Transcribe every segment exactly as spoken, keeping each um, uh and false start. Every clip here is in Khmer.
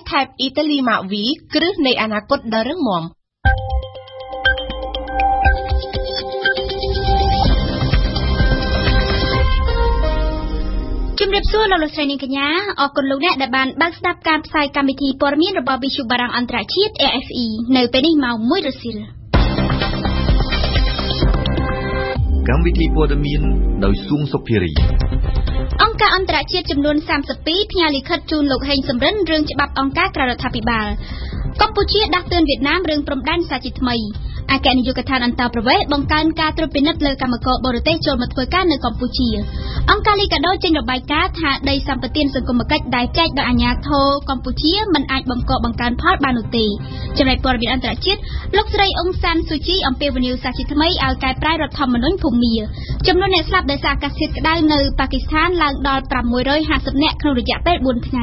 ថែបអ៊ីតាលីមកវីគ្រឹះនៃអនាគតដ៏រឹងមាំជំរាបសួរលោកលោកស្រីនាងកញ្ញាអរគុណលោកអ្នកដែលបានបើកស្ដាប់ការផ្សាយកម្មវិធីព័ត៌មានរបស់វិទ្យុបារាំងអន្តរជាតិ A F E នៅពេលនេះម៉ោងមួយរសៀលកម្មវិធីព័ត៌មានដោយសួងសុភារីអង្គការអន្តរជាតិចំនួនសាមសិបពីរផ្ញើលិខិតជូនលោកហេងសំរិនរឿងច្បាប់អង្គការក្រៅរដ្ឋាភិបាលកម្ពុជាដាស់តឿនវៀតណាមរឿងព្រំដែនសាជាថ្មីអគ្គនាយកដ្ឋានអន្តរប្រវេសន៍បង្កើនការត្រួតពិនិត្យលើកម្មករបរទេសចូលមកធ្វើការនៅកម្ពុជាអង្គការលីកាដូចេញរបាយការណ៍ថាដីសម្បត្តិសង្គមគិច្ចដែលចែកដោយអាជ្ញាធរកម្ពុជាមិនអាចបង្កបង្កើនផលបាននោះទេចំណែកព័ត៌មានអន្តរជាតិលោកស្រីអ៊ុងសានស៊ូជីអំពាវនាវសាជាថ្មីឲ្យកែប្រែរដ្ឋធម្មនុញ្ញភូមាចំនួនអ្នកស្លាប់ដោយសារអាកាសធាតុក្តៅនៅប៉ាគីស្ថានឡើងដល់ប្រាំមួយរយហាសិបនាក់ក្នុងរយៈពេលបួនថ្ងៃ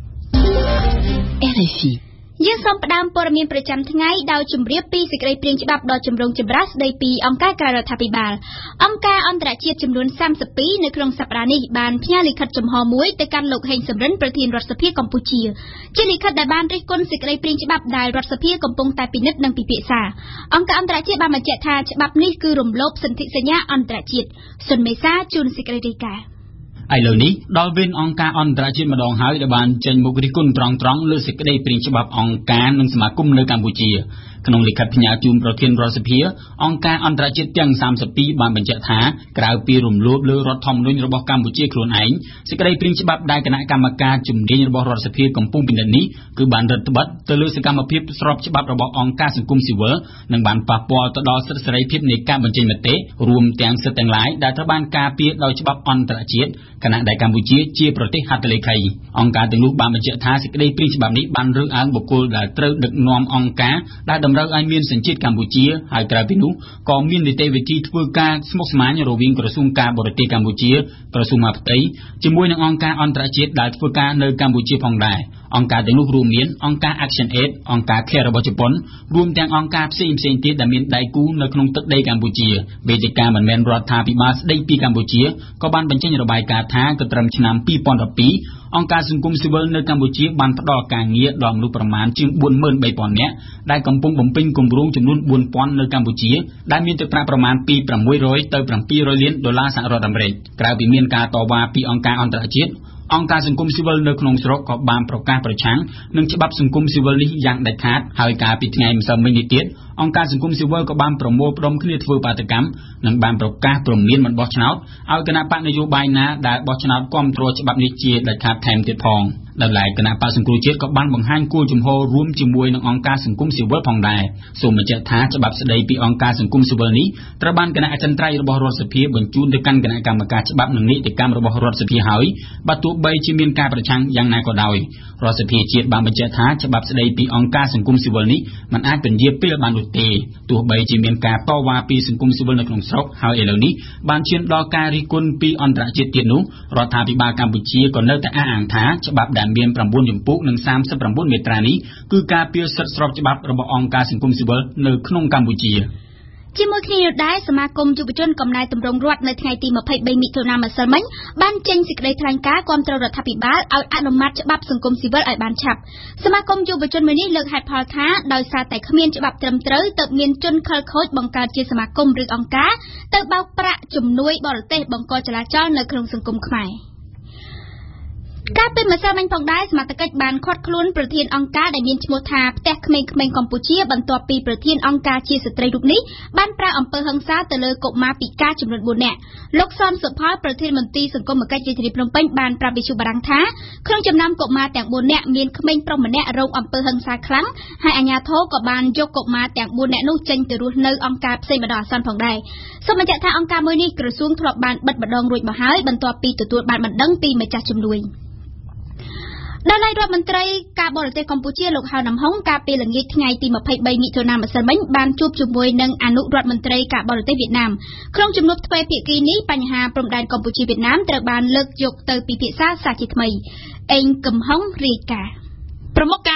R F I យើងសូមផ្ដើមព័ត៌មានប្រចាំថ្ងៃដោយជម្រាបពីសេចក្តីព្រាងច្បាប់ដ៏ចម្រូងចម្រាសស្តីពីអង្គការក្រៅរដ្ឋាភិបាលអង្គការអន្តរជាតិចំនួនសាមសិបពីរនៅក្នុងសប្តាហ៍នេះបានផ្ញើលិខិតចំហមួយទៅកាន់លោកហេងសំរិនប្រធានរដ្ឋសភាកម្ពុជាជាលិខិតដែលបានរិះគន់សេចក្តីព្រាងច្បាប់ដែលរដ្ឋសភាកំពុងតែពិនិត្យនិងពិភាក្សាអង្គការអន្តរជាតិបានបញ្ជាក់ថាច្បាប់នេះគឺរំលោភសន្ធិសញ្ញាអន្តរជាតិសុនមេសាជួនសេចក្តីរាយការណ៍ឥឡូវនេះដល់វេនអង្គការអន្តរជាតិម្ដងហើយដែលបានចេញមុខរិះគន់ត្រង់ៗលើសេចក្តីព្រាងច្បាប់អង្គការនិងសមាគមនៅកម្ពុជាក្នុងលិខិតផ្ញើជូនប្រធានរដ្ឋសភាអង្គការអន្តរជាតិទាំងសាមសិបពីរបានបញ្ជាក់ថាក្រៅពីរំលោភលើរដ្ឋធម្មនុញ្ញរបស់កម្ពុជាខ្លួនឯងសេចក្តីព្រាងច្បាប់ដែលគណៈកម្មការជំនាញរបស់រដ្ឋសភាកំពុងពិនិត្យនេះគឺបានរឹតបន្តឹងទៅលើសកម្មភាពស្របច្បាប់របស់អង្គការសង្គមស៊ីវិលនិងបានប៉ះពាល់ទៅដល់សិទ្ធិសេរីភាពនៃការបញ្ចេញមតិរួមទាំងសិទ្ធិទាំងឡាយដែលត្រូវបានការពារដោយច្បាប់អន្តរជាតិខណៈដែលកម្ពុជាជាប្រទេសហត្ថលេខីអង្គការទាំងនោះបានបញ្ជាក់ថាសេចក្តីព្រាងច្បាប់នេះបានរើសអើងបុគ្គលដែលត្រូវដឹកនាំអង្គការដែលតម្រូវឲ្យមានសញ្ជាតិកម្ពុជាហើយក្រៅពីនោះក៏មាននីតិវិធីធ្វើការស្មុគស្មាញរវាងក្រសួងការបរទេសកម្ពុជាក្រសួងមហាផ្ទៃជាមួយនឹងអង្គការអន្តរជាតិដែលធ្វើការនៅកម្ពុជាផងដែរអង្គការទាំងនោះរួមមានអង្គការ Action Aid អង្គការ Care របស់ជប៉ុនរួមទាំងអង្គការផ្សេងផ្សេងទៀតដែលមានដៃគូនៅក្នុងទឹកដីកម្ពុជាវេទិកាមិនមែនរដ្ឋាភិបាលស្ដីពីកម្ពុជាក៏បានបញ្ចេញរបាយការណ៍ថាគិតត្រឹមឆ្នាំពីរពាន់ដប់ពីរអង្គការសង្គមស៊ីវិលនៅកម្ពុជាបានផ្ដល់ការងារដល់មនុស្សប្រមាណជាងបួនម៉ឺនបីពាន់នាក់ដែលកំពុងបំពេញគម្រោងចំនួនបួនពាន់នៅកម្ពុជាដែលមានទឹកប្រាក់ប្រមាណពីប្រាំមួយរយទៅប្រាំពីររយលានដុល្លារសហរដ្ឋអាមេរិកក្រៅពីមានការតវ៉ាពីអង្គការអន្តរជាតិអង្គការសង្គមស៊ីវិលនៅក្នុងស្រុកក៏បានប្រកាសប្រឆាំងនឹងច្បាប់សង្គមស៊ីវិលនេះយ៉ាងដាច់ខាតហើយកាលពីថ្ងៃម្សិលមិញនេះទៀតអង្គការសង្គមស៊ីវិលក៏បានប្រមូលផ្ដុំគ្នាធ្វើបាតកម្មនិងបានប្រកាសព្រមានមិនបោះឆ្នោតឲ្យគណៈបកនយោបាយណាដែលបោះឆ្នោតគាំទ្រច្បាប់នេះជាដាច់ខាតថែមទៀតផងដោយឡែកគណៈបកសង្គ្រោះជាតិក៏បានបង្ហាញគោលជំហររួមជាមួយនឹងអង្គការសង្គមស៊ីវិលផងដែរសូមបញ្ជាក់ថាច្បាប់ស្ដីពីអង្គការសង្គមស៊ីវិលនេះត្រូវបានគណៈអចិន្ត្រៃយ៍របស់រដ្ឋសភាបញ្ជូនទៅកាន់គណៈកម្មការច្បាប់និងនីតិកម្មរបស់រដ្ឋសភាហើយបើទោះបីជាមានការប្រឆាំងយ៉ាងណាក៏ដោយរដ្ឋសភាជាតិបានបញ្ជាក់ថាច្បាប់ស្ដីពីអង្គការសង្គមស៊ីវិលនេះមិនអាចពន្យាពេលបាននោះទេទោះបីជាមានការតវ៉ាពីសង្គមស៊ីវិលនៅក្នុងស្រុកហើយឥឡូវនេះបានឈានដល់ការរិះគន់ពីអន្តរជាតិទៀតនោះរដ្ឋាភិបាលកម្ពុជាក៏នៅតែអះអាងថាច្បាប់ដែលមានប្រាំបួនជំពូកនិងសាមសិបប្រាំបួនមាត្រានេះគឺការពារសិទ្ធិស្របច្បាប់របស់អង្គការសង្គមស៊ីវិលនៅក្នុងកម្ពុជាជាមួយគ្នានោះដែរសមាគមយុវជនកំណែទម្រង់រដ្ឋនៅថ្ងៃទីម្ភៃបីមិថុនាម្សិលមិញបានចេញសេចក្តីថ្លែងការណ៍គាំទ្ររដ្ឋាភិបាលឲ្យអនុម័តច្បាប់សង្គមស៊ីវិលឲ្យបានឆាប់សមាគមយុវជនមួយនេះលើកហេតុផលថាដោយសារតែគ្មានច្បាប់ត្រឹមត្រូវទើបមានជនខិលខូចបង្កើតជាសមាគមឬអង្គការទៅបោកប្រាក់ជំនួយបរទេសបង្កចលាចលនៅក្នុងសង្គមខ្មែរការពីម្សិលមិញផងដែរសមាជិកបានឃាត់ខ្លួនប្រធានអង្គការដែលមានឈ្មោះថាផ្ទះក្មេងៗកម្ពុជាបន្ទាប់ពីប្រធានអង្គការជាស្ត្រីរូបនេះបានប្រើអំពើហិង្សាទៅលើកុមារពិការចំនួនបួននាក់លោកសនសុផលប្រធានមន្ត្រីសង្គមគិច្ចរាជធានីភ្នំពេញបានប្រាប់វិទ្យុបារាំងថាក្នុងចំណោមកុមារទាំងបួននាក់មានក្មេងប្រុសម្នាក់រងអំពើហិង្សាខ្លាំងហើយអាជ្ញាធរក៏បានយកកុមារទាំងបួននាក់នោះចេញទៅរស់នៅអង្គការផ្សេងបណ្ដោះអាសន្នផងដែរសូមបញ្ជាក់ថាអង្គការមួយនេះក្រសួងធ្លាប់បានបិទម្ដងរួចមកហើយបន្ទាប់ពីទទួលបានបណ្ដឹងពីម្ចាស់ជំនួយដោយឡែករដ្ឋមន្ត្រីការបរទេសកម្ពុជាលោកហៅណាំហុងកាលពីល្ងាចថ្ងៃទីម្ភៃបីមិថុនាម្សិលមិញបានជួបជាមួយនឹងអនុរដ្ឋមន្ត្រីការបរទេសវៀតណាមក្នុងជំនួបទ្វេភាគីនេះបញ្ហាព្រំដែនកម្ពុជាវៀតណាមត្រូវបានលើកយកទៅពិភាក្សាសាជាថ្មីអេងកំហុងរាយការណ៍ប្រមុខការ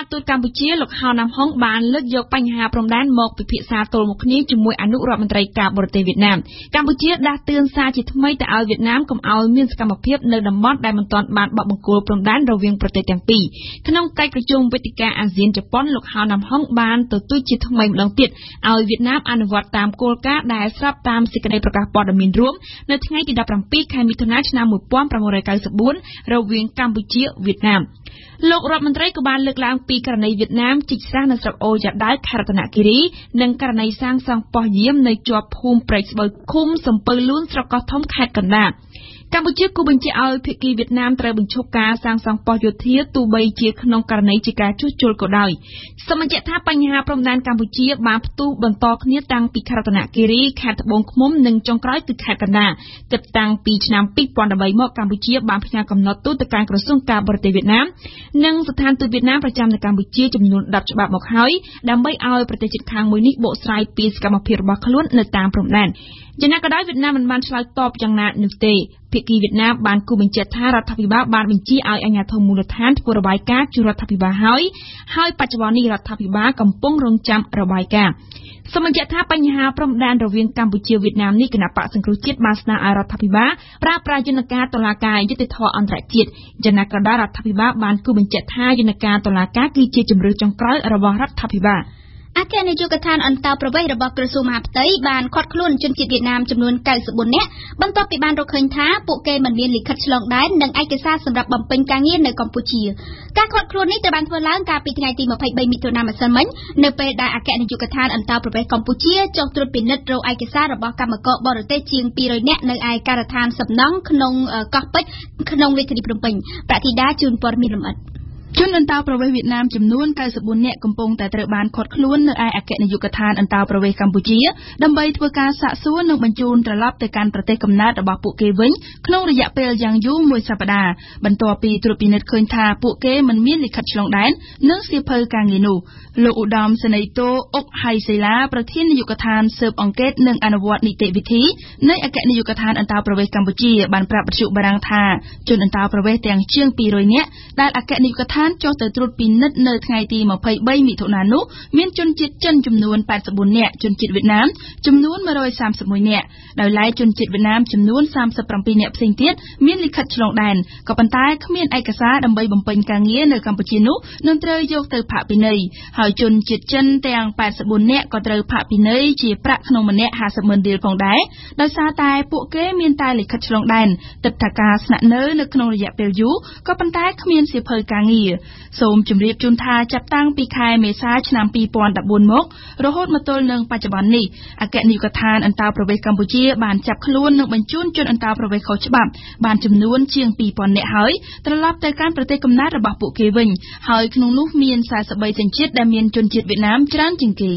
កទូតកម្ពុជាលោកហៅណាំហុងបានលើកយកបញ្ហាព្រំដែនមកពិភាក្សាទល់មុខគ្នាជាមួយអនុរដ្ឋមន្ត្រីការបរទេសវៀតណាមកម្ពុជាដាស់តឿនសារជាថ្មីទៅឲ្យវៀតណាមកុំឲ្យមានសកម្មភាពនៅតំបន់ដែលមិនទាន់បានបកបង្គោលព្រំដែនរវាងប្រទេសទាំងពីរក្នុងកិច្ចប្រជុំវេទិកាអាស៊ានជប៉ុនលោកហៅណាំហុងបានទទូចជាថ្មីម្ដងទៀតឲ្យវៀតណាមអនុវត្តតាមគោលការណ៍ដែលស្របតាមសេចក្តីប្រកាសព័ត៌មានរួមនៅថ្ងៃទីដប់ប្រាំពីរខែមិថុនាឆ្នាំmột nghìn chín trăm chín mươi tưរវាងកម្ពុជាវៀតណាមលោករដ្ឋមន្ត្រីក៏បានលើកឡើងពីករណីវៀតណាមជីកស្រះនៅស្រុកអូយ៉ាដាវខេត្តរតនគិរីនិងករណីសាងសង់ប៉ុស្តិ៍យាមនៅជាប់ភូមិព្រែកស្បូវឃុំសំពៅលួនស្រុកកោះធំខេត្តកណ្ដាលកម្ពុជាគូបញ្ជាក់ឲ្យភាគីវៀតណាមត្រូវបញ្ឈប់ការសាងសង់ប៉ុស្តិ៍យោធាទោះបីជាក្នុងករណីជាការជួសជុលក៏ដោយសូមបញ្ជាក់ថាបញ្ហាព្រំដែនកម្ពុជាបានផ្ទុះបន្តគ្នាតាំងពីខេត្តរតនគិរីខេត្តត្បូងឃ្មុំនិងចុងក្រោយគឺខេត្តកណ្ដាលគិតតាំងពីឆ្នាំពីរពាន់ដប់បីមកកម្ពុជាបានផ្ញើកំណត់ទូតទៅកាន់ក្រសួងការបរទេសវៀតណាមនិងស្ថានទូតវៀតណាមប្រចាំនៅកម្ពុជាចំនួនដប់ច្បាប់មកហើយដើម្បីឲ្យប្រទេសជិតខាងមួយនេះបកស្រាយពីសកម្មភាពរបស់ខ្លួននៅតាមព្រំដែនយ៉ាងណាក៏ដោយវៀតណាមមិនបានឆ្លើយតបយ៉ាងណានោះទេភាគីវៀតណាមបានគូបញ្ជាក់ថារដ្ឋាភិបាលបានបញ្ជាឲ្យអាជ្ញាធរមូលដ្ឋានធ្វើរបាយការណ៍ជូនរដ្ឋាភិបាលហើយហើយបច្ចុប្បន្ននេះរដ្ឋាភិបាលកំពុងរងចាំរបាយការណ៍សូមបញ្ជាក់ថាបញ្ហាព្រំដែនរវាងកម្ពុជាវៀតណាមនេះគណៈបកសង្គ្រោះជាតិបានស្នើឲ្យរដ្ឋាភិបាលប្រើប្រាស់យន្តការតុលាការយុត្តិធម៌អន្តរជាតិយ៉ាងណាក៏ដោយរដ្ឋាភិបាលបានគូបញ្ជាក់ថាយន្តការតុលាការគឺជាជំរឿនចុងក្រោយរបស់រដ្ឋាភិបាលអគ្គនាយកដ្ឋានអន្តរប្រវេសន៍របស់ក្រសួងមហាផ្ទៃបានឃាត់ខ្លួនជនជាតិវៀតណាមចំនួន九十四នាក់បន្ទាប់ពីបានរកឃើញថាពួកគេមិនមានលិខិតឆ្លងដែននិងឯកសារសម្រាប់បំពេញការងារនៅកម្ពុជាការឃាត់ខ្លួននេះត្រូវបានធ្វើឡើងកាលពីថ្ងៃទីยี่สิบสามមិថុនាម្សិលមិញនៅពេលដែលអគ្គនាយកដ្ឋានអន្តរប្រវេសន៍កម្ពុជាចុះត្រួតពិនិត្យរកឯកសាររបស់កម្មករបរទេសជាងពីររយនាក់នៅឯការដ្ឋានសំណង់ក្នុងកោះពេជ្រក្នុងរាជធានីភ្នំពេញប្រតិដាជូនព័ត៌មានលម្អិតជនអន្តោប្រវេសន៍វៀតណាមចំនួន九十四នាក់កំពុងតែត្រូវបានឃាត់ខ្លួននៅឯអគ្គនាយកដ្ឋានអន្តោប្រវេសន៍កម្ពុជាដើម្បីធ្វើការសាកសួរនិងបញ្ជូនត្រឡប់ទៅកាន់ប្រទេសកំណើតរបស់ពួកគេវិញក្នុងរយៈពេលយ៉ាងយូរមួយសប្តាហ៍បន្ទាប់ពីត្រួតពិនិត្យឃើញថាពួកគេមិនមានលិខិតឆ្លងដែននិងសៀវភៅការងារនោះលោកឧត្តមសេនីយ៍តូអុកហៃសេឡាប្រធាននាយកដ្ឋានស៊ើបអង្កេតនិងអនុវត្តនីតិវិធីនៃអគ្គនាយកដ្ឋានអន្តោប្រវេសន៍កម្ពុជាបានប្រាប់វិទ្យុបារាំងថាជនអន្តោប្រវេសន៍ទាំងជាងពីររយនាក់ដែលអគ្គនាយកដ្ឋានចុះទៅត្រួតពិនិត្យនៅថ្ងៃទីยี่สิบสามមិថុនានោះមានជនជាតិចិនចំនួនแปดสิบสี่នាក់ជនជាតិវៀតណាមចំនួនmột trăm ba mươi mốtនាក់ដោយឡែកជនជាតិវៀតណាមចំនួនสามสิบเจ็ดនាក់ផ្សេងទៀតមានលិខិតឆ្លងដែនក៏ប៉ុន្តែគ្មានឯកសារដើម្បីបំពេញការងារនៅកម្ពុជានោះនឹងត្រូវយកទៅផាកពិន័យហើយជនជាតិចិនទាំងแปดสิบสี่នាក់ក៏ត្រូវផាកពិន័យជាប្រាក់ក្នុងម្នាក់ห้าสิบម៉ឺនរៀលផងដែរដោយសារតែពួកគេមានតែលិខិតឆ្លងដែនទិដ្ឋាការស្នាក់នៅនៅក្នុងរយៈពេលយូរក៏ប៉ុន្តែគ្មានសៀវភៅការងារសូមជម្រាបជូនថាចាប់តាំងពីខែមេសាឆ្នាំยี่สิบสิบสี่មករហូតមកទល់នឹងបច្ចុប្បន្ននេះអគ្គនាយកដ្ឋានអន្តោប្រវេសន៍កម្ពុជាបានចាប់ខ្លួននិងបញ្ជូនជនអន្តោប្រវេសន៍ខុសច្បាប់បានចំនួនជាងពីរពាន់នាក់ហើយត្រឡប់ទៅកាន់ប្រទេសកំណើតរបស់ពួកគេវិញហើយក្នុងនោះមានសរសបីសញ្ជាតិដែលមានជនជាតិវៀតណាមច្រើនជាងគេ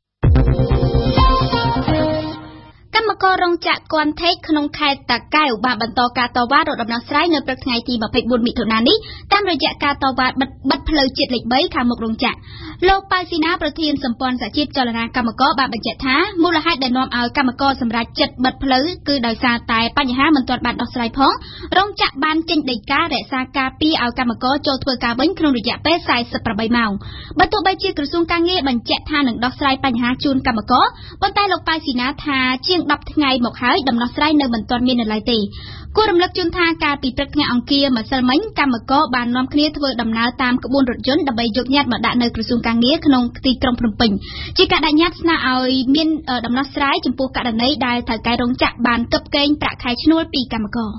កម្មកររោងចក្រគន់ថេកក្នុងខេត្តតាកែវបានបន្តការតវ៉ារកដំណោះស្រាយនៅព្រឹកថ្ងៃទីยี่สิบสี่មិថុនានេះតាមរយៈការតវ៉ាបិទបិទផ្លូវជាតិលេខបីខាងមុខរោងចក្រលោកប៉ៅស៊ីណាប្រធានសម្ព័ន្ធសហជីពចលនាកម្មករបានបញ្ជាក់ថាមូលហេតុដែលនាំឲ្យកម្មករសម្រេចចិត្តបិទផ្លូវគឺដោយសារតែបញ្ហាមិនទាន់បានដោះស្រាយផងរោងចក្របានចេញដីការរក្សាការពារឲ្យកម្មករចូលធ្វើការវិញក្នុងរយៈពេលสี่สิบแปดម៉ោងបើទោះបីជាក្រសួងការងារបញ្ជាក់ថានឹងដោះស្រាយបញ្ហាជូនកម្មករប៉ុន្តែលោកប៉ៅស៊ីណាថាជាងដប់ថ្ងៃមកហើយដំណោះស្រាយនៅមិនទាន់មាននៅឡើយទេគួររំលឹកជូនថាកាលពីព្រឹកថ្ងៃអង្គារម្សិលមិញកម្មករបាននាំគ្នាធ្វើដំណើរតាមក្បួនរថយន្តដើម្បីយកញត្តិមកដាក់នៅក្រសួងការងារក្នុងទីក្រុងភ្នំពេញជាការដាក់ញត្តិស្នើឲ្យមានដំណោះស្រាយចំពោះករណីដែលថៅកែរោងចក្របានគប់កេងប្រាក់ខែឈ្នួលពីកម្មករ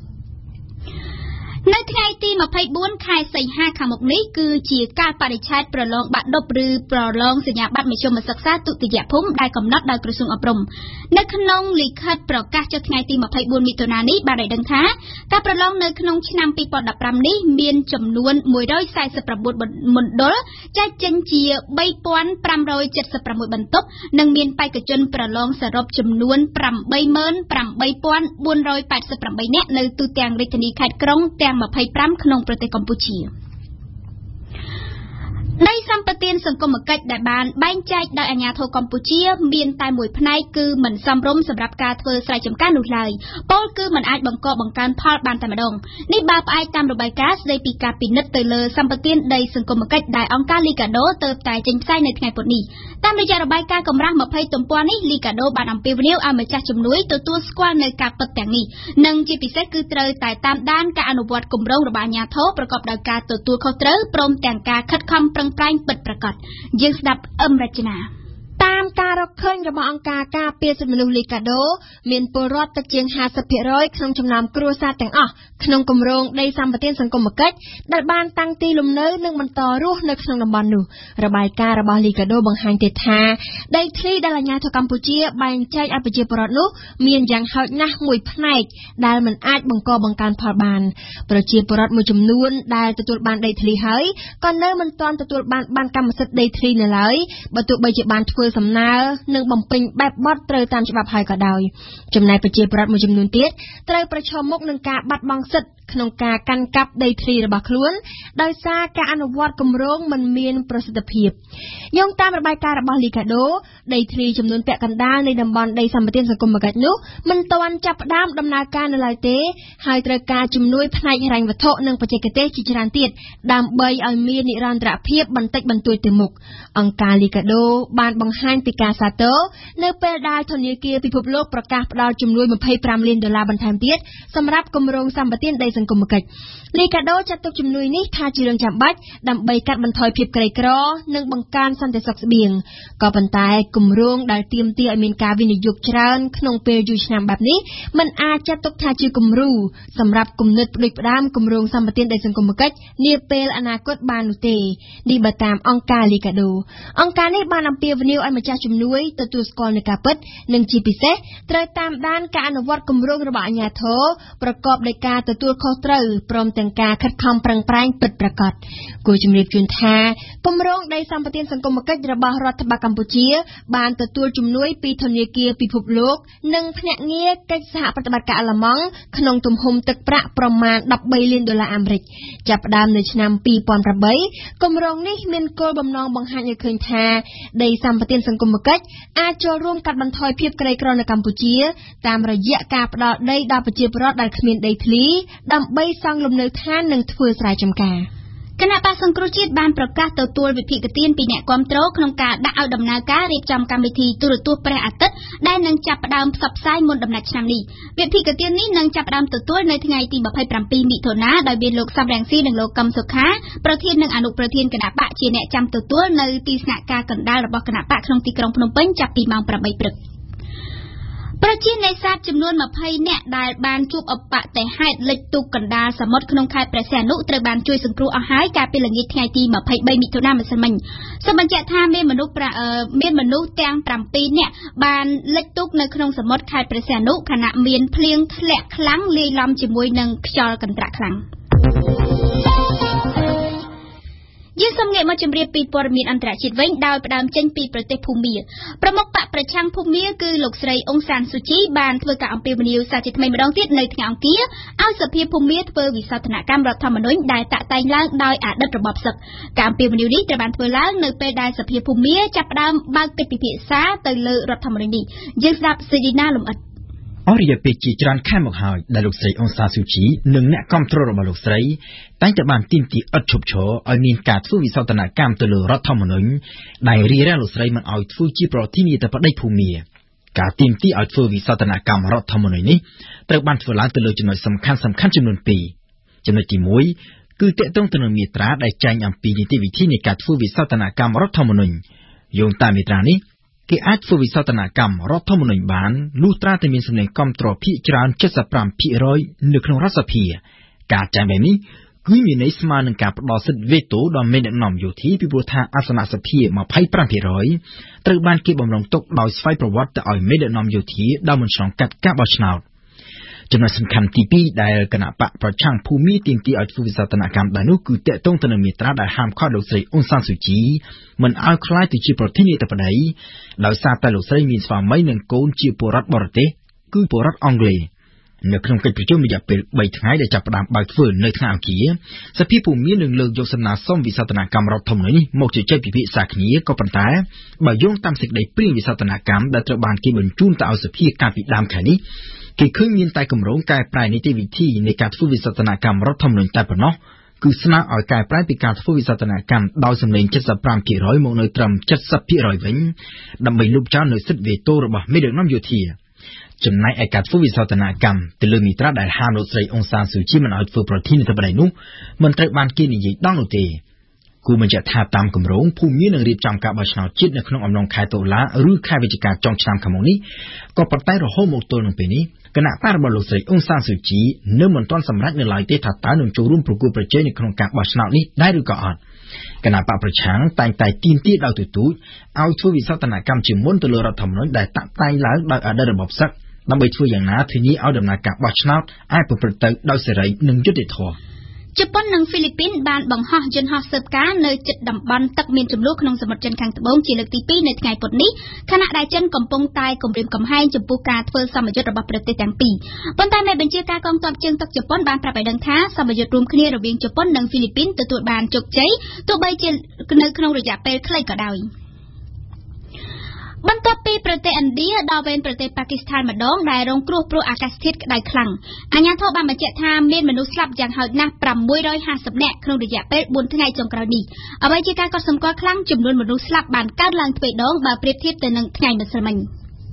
នៅថ្ងៃទីยี่สิบสี่ខែសីហាខាងមុខនេះគឺជាការបរិច្ឆេទប្រឡងបាក់ឌុបឬប្រឡងសញ្ញាបត្រមធ្យមសិក្សាទុតិយភូមិដែលកំណត់ដោយក្រសួងអប់រំនៅក្នុងលិខិតប្រកាសចុះថ្ងៃទីยี่สิบสี่មិថុនានេះបានឲ្យដឹងថាការប្រឡងនៅក្នុងឆ្នាំยี่สิบสิบห้าនេះមានចំនួនmột trămสี่สิบเก้ามណ្ឌលចែកចេញជា三nghìn năm trăm七十sáuបន្ទប់និងមានបេក្ខជនប្រឡងសរុបចំនួនeightម៉ឺនeightพันfour hundred eighty-eightនាក់នៅទូទាំងរាជធានីខេត្តក្រុងទាំងยี่สิบห้าក្នុងប្រទេសកម្ពុជាដីស្រសម្បទានសង្គមគិច្ចដែលបានបែងចែកដោយអាជ្ញាធរកម្ពុជាមានតែមួយផ្នែកគឺមិនសមរម្យសម្រាប់ការធ្វើស្រែចម្ការនោះឡើយពោលគឺមិនអាចបង្កបង្កើនផលបានតែម្ដងនេះបើផ្អែកតាមរបាយការណ៍ស្ដីពីការពិនិត្យទៅលើសម្បទានដីសង្គមគិច្ចដែលអង្គការ Liga do ទើបតែចេញផ្សាយនៅថ្ងៃពុធនេះតាមរយៈរបាយការណ៍កម្រាស់ยี่สิบទំព័រនេះ Liga do បានអំពាវនាវឲ្យម្ចាស់ជំនួយទទួលស្គាល់នៅការពិតទាំងនេះនិងជាពិសេសគឺត្រូវតែតាមដានការអនុវត្តគម្រោងរបស់អាជ្ញាធរប្រកបដោយការទទួលខុសត្រូវព្រមទាំងការខិតខំប្រឹងប្រែងពិតប្រាកដយើងស្ដាប់អឹមរចនាតាមការរកឃើញរបស់អង្គការការពារសិទ្ធិមនុស្ស Liga do មានពលរដ្ឋតិចជាង ห้าสิบភាគរយ ក្នុងចំណោមគ្រួសារទាំងអស់ក្នុងគម្រោងដីសម្បទានសង្គមគិច្ចដែលបានតាំងទីលំនៅនិងបន្តរស់នៅក្នុងតំបន់នោះរបាយការណ៍របស់ Liga do បង្ហាញទៀតថាដីធ្លីដែលអាជ្ញាធរកម្ពុជាបែងចែកឲ្យប្រជាពលរដ្ឋនោះមានយ៉ាងហោចណាស់មួយផ្នែកដែលមិនអាចបង្កបង្កើនផលបានប្រជាពលរដ្ឋមួយចំនួនដែលទទួលបានដីធ្លីហើយក៏នៅមិនទាន់ទទួលបានបានកម្មសិទ្ធិដីធ្លីនៅឡើយបើទោះបីជាបានធ្វើសំណើនិងបំពេញបែបបទត្រូវតាមច្បាប់ហើយក៏ដោយចំណែកប្រជាពលរដ្ឋមួយចំនួនទៀតត្រូវប្រឈមមុខនឹងការបាត់បង់សិទ្ធិក្នុងការកាន់កាប់ដីធ្លីរបស់ខ្លួនដោយសារការអនុវត្តគម្រោងមិនមានប្រសិទ្ធភាពយោងតាមរបាយការណ៍របស់ Liga do ដីធ្លីចំនួនពាក់កណ្ដាលនៃតំបន់ដីសម្បទានសង្គមគិច្ចនោះមិនទាន់ចាប់ផ្ដើមដំណើរការនៅឡើយទេហើយត្រូវការជំនួយផ្នែកហិរញ្ញវត្ថុនិងបច្ចេកទេសជាច្រើនទៀតដើម្បីឲ្យមាននិរន្តរភាពបន្តិចបន្តួចទៅមុខអង្គការ Liga do បានបង្ហាញពីការសាទរនៅពេលដែលធនាគារពិភពលោកប្រកាសផ្ដល់ជំនួយยี่สิบห้าលានដុល្លារបន្ថែមទៀតសម្រាប់គម្រោងសម្បទានដីសង្គមគិច្ច Liga do ចាត់ទុកជំនួយនេះថាជារឿងចាំបាច់ដើម្បីកាត់បន្ថយភាពក្រីក្រនិងបង្កើនសន្តិសុខស្បៀងក៏ប៉ុន្តែគម្រោងដែលទាមទារឲ្យមានការវិនិយោគច្រើនក្នុងពេលយូរឆ្នាំបែបនេះមិនអាចចាត់ទុកថាជាគំរូសម្រាប់គំនិតផ្ដួចផ្ដើមគម្រោងសម្បទានដីសង្គមគិច្ចនាពេលអនាគតបាននោះទេនេះបើតាមអង្គការ Liga do អង្គការនេះបានអំពាវនាវឲ្យម្ចាស់ជំនួយទទួលស្គាល់នៅការពិតនិងជាពិសេសត្រូវតាមដានការអនុវត្តគម្រោងរបស់អាជ្ញាធរប្រកបដោយការទទួលខុសត្រូវព្រមទាំងការខិតខំប្រឹងប្រែងពិតប្រាកដគួរជំរាបជូនថាគម្រោងដីសម្បទានសង្គមគិច្ចរបស់រដ្ឋបាលកម្ពុជាបានទទួលជំនួយពីធនាគារពិភពលោកនិងភ្នាក់ងារកិច្ចសហប្រតិបត្តិការអាល្លឺម៉ង់ក្នុងទំហំទឹកប្រាក់ប្រមាណដប់បីលានដុល្លារអាមេរិកចាប់ផ្ដើមនៅឆ្នាំពីរពាន់ប្រាំបីគម្រោងនេះមានគោលបំណងបង្ហាញឲ្យឃើញថាដីសម្បទានសង្គមគិច្ចអាចចូលរួមកាត់បន្ថយភាពក្រីក្រនៅកម្ពុជាតាមរយៈការផ្ដល់ដីដល់ប្រជាពលរដ្ឋដែលគ្មានដីធ្លីដើម្បីសង់លំនៅឋាននិងធ្វើស្រែចម្ការគណៈបក្សសង្គ្រោះជាតិបានប្រកាសទទួលវិភាគទានពីអ្នកគាំទ្រក្នុងការដាក់ឲ្យដំណើរការរៀបចំកម្មវិធីទូរទស្សន៍ព្រះអាទិត្យដែលនឹងចាប់ផ្ដើមផ្សព្វផ្សាយមុនដំណាច់ឆ្នាំនេះវិភាគទាននេះនឹងចាប់ផ្ដើមទទួលនៅថ្ងៃទីยี่สิบเจ็ดមិថុនាដោយមានលោកសំរងស៊ីនិងលោកកឹមសុខាប្រធាននិងអនុប្រធានគណៈបកជាអ្នកចាំទទួលនៅទីស្នាក់ការកណ្ដាលរបស់គណៈបកក្នុងទីក្រុងភ្នំពេញចាប់ពីម៉ោងប្រាំបីព្រឹកប្រជានេសាទចំនួនยี่สิบនាក់ដែលបានជួបឧបទ្ទហេតុលិចទូកកណ្ដាលសមុទ្រក្នុងខេត្តព្រះសីហនុត្រូវបានជួយសង្គ្រោះអស់ហើយកាលពីល្ងាចថ្ងៃទីยี่สิบสามមិថុនាម្សិលមិញសូមបញ្ជាក់ថាមានមនុស្សមានមនុស្សទាំងเจ็ดនាក់បានលិចទូកនៅក្នុងសមុទ្រខេត្តព្រះសីហនុខណៈមានភ្លៀងធ្លាក់ខ្លាំងលាយឡំជាមួយនឹងខ្យល់កន្ត្រាក់ខ្លាំងយើងសូមងាកមកជម្រាបពីព័ត៌មានអន្តរជាតិវិញដោយផ្ដើមចេញពីប្រទេសភូមាប្រមុខបកប្រឆាំងភូមាគឺលោកស្រីអ៊ុងសានស៊ូជីបានធ្វើការអំពាវនាវសារជាថ្មីម្ដងទៀតនៅថ្ងៃអង្គារឲ្យសភាភូមាធ្វើវិសោធនកម្មរដ្ឋធម្មនុញ្ញដែលតាក់តែងឡើងដោយអតីតរបបសឹកការអំពាវនាវនេះត្រូវបានធ្វើឡើងនៅពេលដែលសភាភូមាចាប់ផ្ដើមបើកកិច្ចពិភាក្សាទៅលើរដ្ឋធម្មនុញ្ញនេះយើងស្ដាប់សេឌីណាលំអិតអរិយាពេលជាច្រើនខែមកហើយដែលលោកស្រីអ៊ុងសានស៊ូជីនិងអ្នកគាំទ្ររបស់លោកស្រីតែងតែបានទាមទារឥតឈប់ឈរឲ្យមានការធ្វើវិសោធនកម្មទៅលើរដ្ឋធម្មនុញ្ញដែលរារាំងលោកស្រីមិនឲ្យធ្វើជាប្រធានាធិបតីភូមាការទាមទារឲ្យធ្វើវិសោធនកម្មរដ្ឋធម្មនុញ្ញនេះត្រូវបានធ្វើឡើងទៅលើចំណុចសំខាន់សំខាន់ចំនួនពីរចំណុចទីមួយគឺទាក់ទងទៅនឹងមាត្រាដែលចែងអំពីនីតិវិធីនៃការធ្វើវិសោធនកម្មរដ្ឋធម្មនុញ្ញយោងតាមមាត្រានេះគេអាចធ្វើវិសោធនកម្មរដ្ឋធម្មនុញ្ញបានលុះត្រាតែមានសំឡេងគាំទ្រភាគច្រើនเจ็ดสิบห้าភាគរយនៅក្នុងរដ្ឋសភាការចែងបែបនេះគឺមានន័យស្មើនឹងការផ្ដល់សិទ្ធិវេតូដល់មេដឹកនាំយោធាពីព្រោះថាអាសនៈសភាยี่สิบห้าភាគរយត្រូវបានគេបំរុងទុកដោយស្វ័យប្រវត្តិទៅឲ្យមេដឹកនាំយោធាដោយមិនឆ្លងកាត់ការបោះឆ្នោតចំណុចសំខាន់ទីពីរដែលគណៈបកប្រឆាំងភូមាទាមទារឲ្យធ្វើវិសោធនកម្មដែរនោះគឺទាក់ទងទៅនឹងមាត្រាដែលហាមឃាត់លោកស្រីអ៊ុងសានស៊ូជីមិនឲ្យក្លាយទៅជាប្រធានាធិបតីដោយសារតែលោកស្រីមានស្វាមីនិងកូនជាពលរដ្ឋបរទេសគឺពលរដ្ឋអង់គ្លេសនៅក្នុងកិច្ចប្រជុំរយៈពេលបីថ្ងៃដែលចាប់ផ្ដើមបើកធ្វើនៅថ្ងៃអង្គារសភាភូមិនឹងលើកយកសំណើសុំវិសោធនកម្មរដ្ឋធម្មនុញ្ញនេះមកជជែកពិភាក្សាគ្នាក៏ប៉ុន្តែបើយោងតាមសេចក្តីព្រាងវិសោធនកម្មដែលត្រូវបានគេបញ្ជូនទៅឲ្យសភាកាលពីដើមខែនេះគេឃើញមានតែគម្រោងកែប្រែនីតិវិធីនៃការធ្វើវិសោធនកម្មរដ្ឋធម្មនុញ្ញតែប៉ុណ្ណោះគឺស្នើឲ្យកែប្រែពីការធ្វើវិសោធនកម្មដោយសម្លេង 칠십오 퍼센트 មកនៅត្រឹម 칠십 퍼센트 វិញដើម្បីលុបចោលនៅសិទ្ធិវេតូរបស់មេដឹកនាំយោធាចំណែកឯការធ្វើវិសោធនកម្មទៅលើមីត្រាដែលហាមលោកស្រីអ៊ុងសានស៊ូជីមិនឲ្យធ្វើប្រធានាធិបតីនោះមិនត្រូវបានគេនិយាយដល់នោះទេគូបញ្ជាក់ថាតាមគម្រោងភូមិមាននឹងរៀបចំការបោះឆ្នោតជាតិនៅក្នុងអំឡុងខែតុលាឬខែវិច្ឆិកាចុងឆ្នាំខាងមុខនេះក៏ប៉ុន្តែរហូតមកទល់នឹងពេលនេះគណៈបករបស់លោកស្រីអ៊ុងសានស៊ូជីនៅមិនទាន់សម្រេចនៅឡើយទេថាតើនឹងចូលរួមប្រគល់ប្រជែងនៅក្នុងការបោះឆ្នោតនេះដែរឬក៏អត់គណៈបកប្រឆាំងតែងតែទាមទារដោយទទូចឲ្យធ្វើវិសោធនកម្មជាមុនទៅលើរដ្ឋធម្មនុញ្ញដែលតាក់តែងឡើងដោយអតីតរបបសឹកដើម្បីធ្វើយ៉ាងណាធានាឲ្យដំណើរការបោះឆ្នោតអាចប្រព្រឹត្តទៅដោយសេរីនិងយុត្តិធម៌ជប៉ុននិងហ្វីលីពីនបានបង្ហោះយន្តហោះស៊ើបការនៅជិតតំបន់ទឹកមានជម្លោះក្នុងសមុទ្រចិនខាងត្បូងជាលើកទីពីរនៅថ្ងៃពុធនេះខណៈដែលចិនកំពុងតែគំរាមកំហែងចំពោះការធ្វើសម្ពយុទ្ធរបស់ប្រទេសទាំងពីរប៉ុន្តែមេបញ្ជាការកងទ័ពជើងទឹកជប៉ុនបានប្រាប់ឲ្យដឹងថាសម្ពយុទ្ធរួមគ្នារវាងជប៉ុននិងហ្វីលីពីនទទួលបានជោគជ័យទោះបីជានៅក្នុងរយៈពេលខ្លីក៏ដោយបន្ទាប់ពីប្រទេសឥណ្ឌាដល់វេនប្រទេសប៉ាគីស្ថានម្ដងដែលរងគ្រោះព្រោះអាកាសធាតុក្តៅខ្លាំងអាជ្ញាធរបានបញ្ជាក់ថាមានមនុស្សស្លាប់យ៉ាងហោចណាស់ប្រាំមួយរយห้าสิบនាក់ក្នុងរយៈពេលបួនថ្ងៃចុងក្រោយនេះអ្វីជាការកត់សម្គាល់ខ្លាំងចំនួនមនុស្សស្លាប់បានកើនឡើងទ្វេដងបើប្រៀបធៀបទៅនឹងថ្ងៃម្សិលមិញ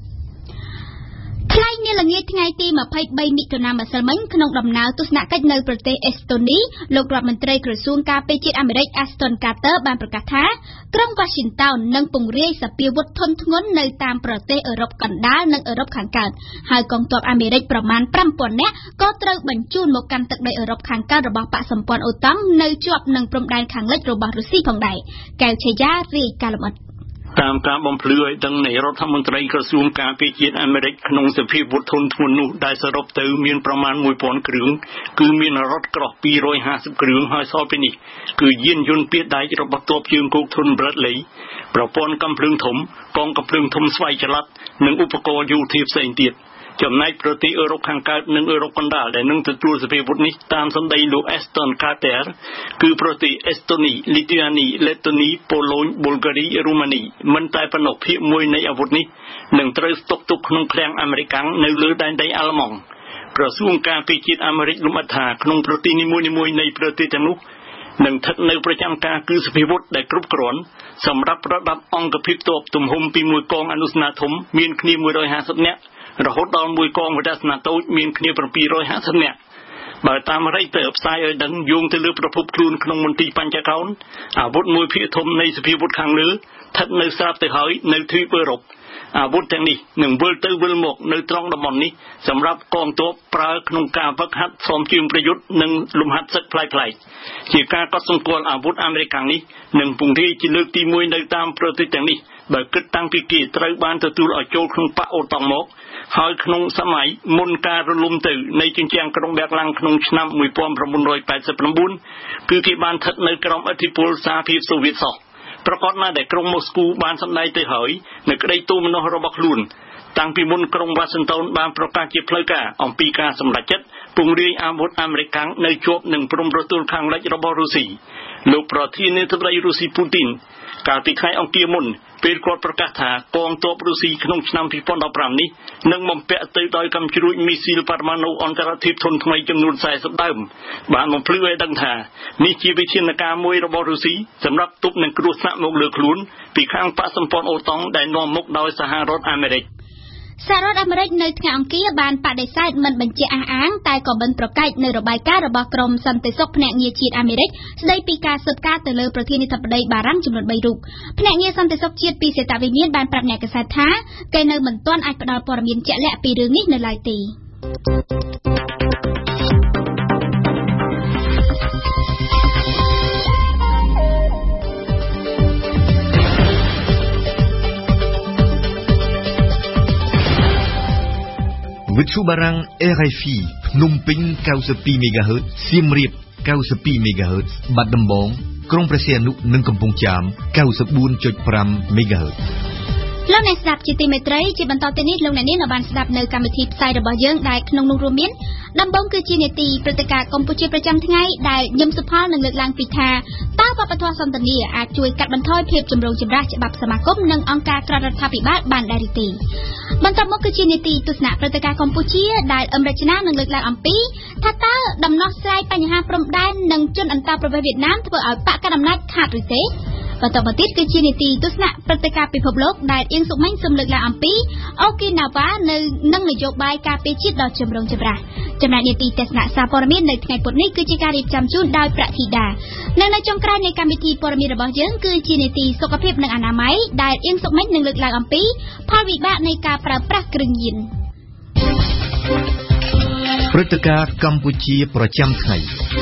ថ្លែងនាល្ងាចថ្ងៃទីยี่สิบสามមិថុនាម្សិលមិញក្នុងដំណើរទស្សនកិច្ចនៅប្រទេសអេស្តូនីលោករដ្ឋមន្ត្រីក្រសួងការពារជាតិអាមេរិក Ashton Carter បានប្រកាសថាក្រុង Washington នឹងពង្រាយសពាវុធធុនធ្ងន់នៅតាមប្រទេសអឺរ៉ុបកណ្ដាលនិងអឺរ៉ុបខាងកើតហើយកងទ័ពអាមេរិកប្រមាណប្រាំពាន់នាក់ក៏ត្រូវបញ្ជូនមកកាន់ទឹកដីអឺរ៉ុបខាងកើតរបស់បកសម្ព័ន្ធអូតង់នៅជាប់នឹងព្រំដែនខាងលិចរបស់រុស្ស៊ីផងដែរកែវឆេយ៉ារាយការណ៍លម្អិតតាមការបំភ្លឺឲ្យដឹងនៃរដ្ឋមន្ត្រីក្រសួងការពារជាតិអាមេរិកក្នុងសភាវុធធុនធ្ងន់នោះដែលសរុបទៅមានប្រមាណមួយពាន់គ្រឿងគឺមានរថក្រោះពីររយห้าสิบគ្រឿងហើយសល់ពីនេះគឺយានយន្តពាតដែករបស់ទ័ពជើងគោកធុន Bradley ប្រព័ន្ធកំភ្លើងធំកងកំភ្លើងធំស្វ័យចល័តនិងឧបករណ៍យោធាផ្សេងទៀតចំណែកប្រទេសអឺរ៉ុបខាងកើតនិងអឺរ៉ុបកណ្ដាលដែលនឹងទទួលសភាវុធនេះតាមសម្ដីលោក Ashton Carter គឺប្រទេសអេស្តូនី លីទុយអានី លេតូនី ប៉ូឡូញ ប៊ុលហ្គារី រូម៉ានីមិនតែប៉ុណ្ណោះភាគមួយនៃអាវុធនេះនឹងត្រូវស្តុកទុកក្នុងឃ្លាំងអាមេរិកនៅលើដែនដីអាល្លឺម៉ង់ក្រសួងការពារជាតិអាមេរិកលំអិតថាក្នុងប្រទេសនីមួយៗនៃប្រទេសទាំងនោះនឹងស្ថិតនៅប្រចាំការគឺសភាវុធដែលគ្រប់គ្រាន់សម្រាប់ប្រដាប់អង្គភាពទ័ពទំហំពីមួយកងអនុស្នាធំមានគ្នាមួយរយห้าสิบនាក់រហូតដល់មួយកងវិទ្យាស្នាតូចមានគ្នាbảyរយห้าสิบនាក់បើតាមរៃទៅផ្សាយឲ្យដឹងយោងទៅលើប្រភពខ្លួនក្នុងមន្ទីរបញ្ចកោណអាវុធមួយភាគធំនៃសភាវុធខាងលើស្ថិតនៅស្រាប់ទៅហើយនៅទ្វីបអឺរ៉ុបអាវុធទាំងនេះនឹងវិលទៅវិលមកនៅត្រង់តំបន់នេះសម្រាប់កងទ័ពប្រើក្នុងការវឹកហាត់សមជើងប្រយុទ្ធនិងលំហាត់សឹកផ្លែៗជាការកត់សម្គាល់អាវុធអាមេរិកនេះនឹងពង្រាយជាលើកទីមួយនៅតាមប្រទេសទាំងនេះបើគិតតាំងពីគេត្រូវបានទទួលឲ្យចូលក្នុងបកអូតង់មកហើយក្នុងសម័យមុនការរលំទៅនៃជញ្ជាំងក្រុងប៊ែរឡាំងក្នុងឆ្នាំmột nghìn chín trăm tám mươi chínគឺគេបានស្ថិតនៅក្រោមឥទ្ធិពលសហភាពសូវៀតសោះប្រកបណាស់ដែលក្រុងម៉ូស្គូបានសម្ដែងទៅហើយនៅក្តីទូមនោះរបស់ខ្លួនតាំងពីមុនក្រុងវ៉ាស៊ីនតោនបានប្រកាសជាផ្លូវការអំពីការសម្រេចចិត្តពង្រាយអាវុធអាមេរិកនៅជាប់នឹងព្រំប្រទល់ខាងលិចរបស់រុស្ស៊ីលោកប្រធានាធិបតីរុស្ស៊ីពូទីនកាលពីថ្ងៃអង្គារមុនពេលគាត់ប្រកាសថាកងទ័ពរុស្ស៊ីក្នុងឆ្នាំยี่สิบสิบห้าនេះនឹងបំពាក់ទៅដោយកាំជ្រួចមីស៊ីលបរមាណូអន្តរជាតិធុនថ្មីចំនួនสี่สิบដើមបានបំភ្លឺឲ្យដឹងថានេះជាវិធានការមួយរបស់រុស្ស៊ីសម្រាប់ទប់នឹងគ្រោះថ្នាក់មកលើខ្លួនពីខាងបកសម្ព័ន្ធអូតង់ដែលនាំមុខដោយសហរដ្ឋអាមេរិកសហរដ្ឋអាមេរិកនៅថ្ងៃអង្គារបានបដិសេធមិនបញ្ជាក់អះអាងតែក៏មិនប្រកែកនៅរបាយការណ៍របស់ក្រមសន្តិសុខភ្នាក់ងារជាតិអាមេរិកស្ដីពីការស៊ើបការទៅលើប្រធានាធិបតីបារាំងចំនួនបីរូបភ្នាក់ងារសន្តិសុខជាតិពីសេតាវិមានបានប្រាប់អ្នកកាសែតថាគេនៅមិនទាន់អាចផ្ដល់ព័ត៌មានជាក់លាក់ពីរឿងនេះនៅឡើយទេវិទ្យុបារាំង R F I ភ្នំពេញninety-twoមេហ្គាហឺត សៀមរាបninety-twoមេហ្គាហឺត បាត់ដំបងក្រុងព្រះសីហនុនិងកំពង់ចាមninety-four point fiveមេហ្គាហឺតលោកអ្នកស្ដាប់ជាទីមេត្រីជាបន្តទៅនេះលោកអ្នកនាងបានស្ដាប់នៅកម្មវិធីផ្សាយរបស់យើងដែលក្នុងនោះរួមមានដំបូងគឺជានេតិព្រឹត្តិការណ៍កម្ពុជាប្រចាំថ្ងៃដែលញឹមសុផលនឹងលើកឡើងពីថាតើវប្បធម៌សន្តានាអាចជួយកាត់បន្ថយភាពចម្រូងចម្រាសច្បាប់សមាគមនិងអង្គការក្រៅរដ្ឋាភិបាលបានដែរឬទេបន្តមកគឺជានេតិទស្សនៈព្រឹត្តិការណ៍កម្ពុជាដែលអឹមរចនានឹងលើកឡើងអំពីថាតើដំណោះស្រាយបញ្ហាព្រំដែននិងជនអន្តោប្រវេសន៍វៀតណាមធ្វើឲ្យបកកណ្ដាលអំណាចខាតឬទេបន្តមកទៀតគឺជានីតិទស្សនៈព្រឹត្តិការណ៍ពិភពលោកដែលអៀងសុកមិញសំលើកឡើងអំពីអូគីណាវ៉ានៅនឹងនយោបាយការពារជាតិដ៏ចម្រុងចម្រាស់ចំណែកនីតិទស្សនៈសារព័ត៌មាននៅថ្ងៃពុធនេះគឺជាការរៀបចំជូនដោយប្រាក់ធីតានៅនៅចុងក្រោយនៃកម្មវិធីព័ត៌មានរបស់យើងគឺជានីតិសុខភាពនិងអនាម័យដែលអៀងសុកមិញនឹងលើកឡើងអំពីផលវិបាកនៃការប្រើប្រាស់គ្រឿងញៀនព្រឹត្តិការណ៍កម្ពុជាប្រចាំថ្ងៃ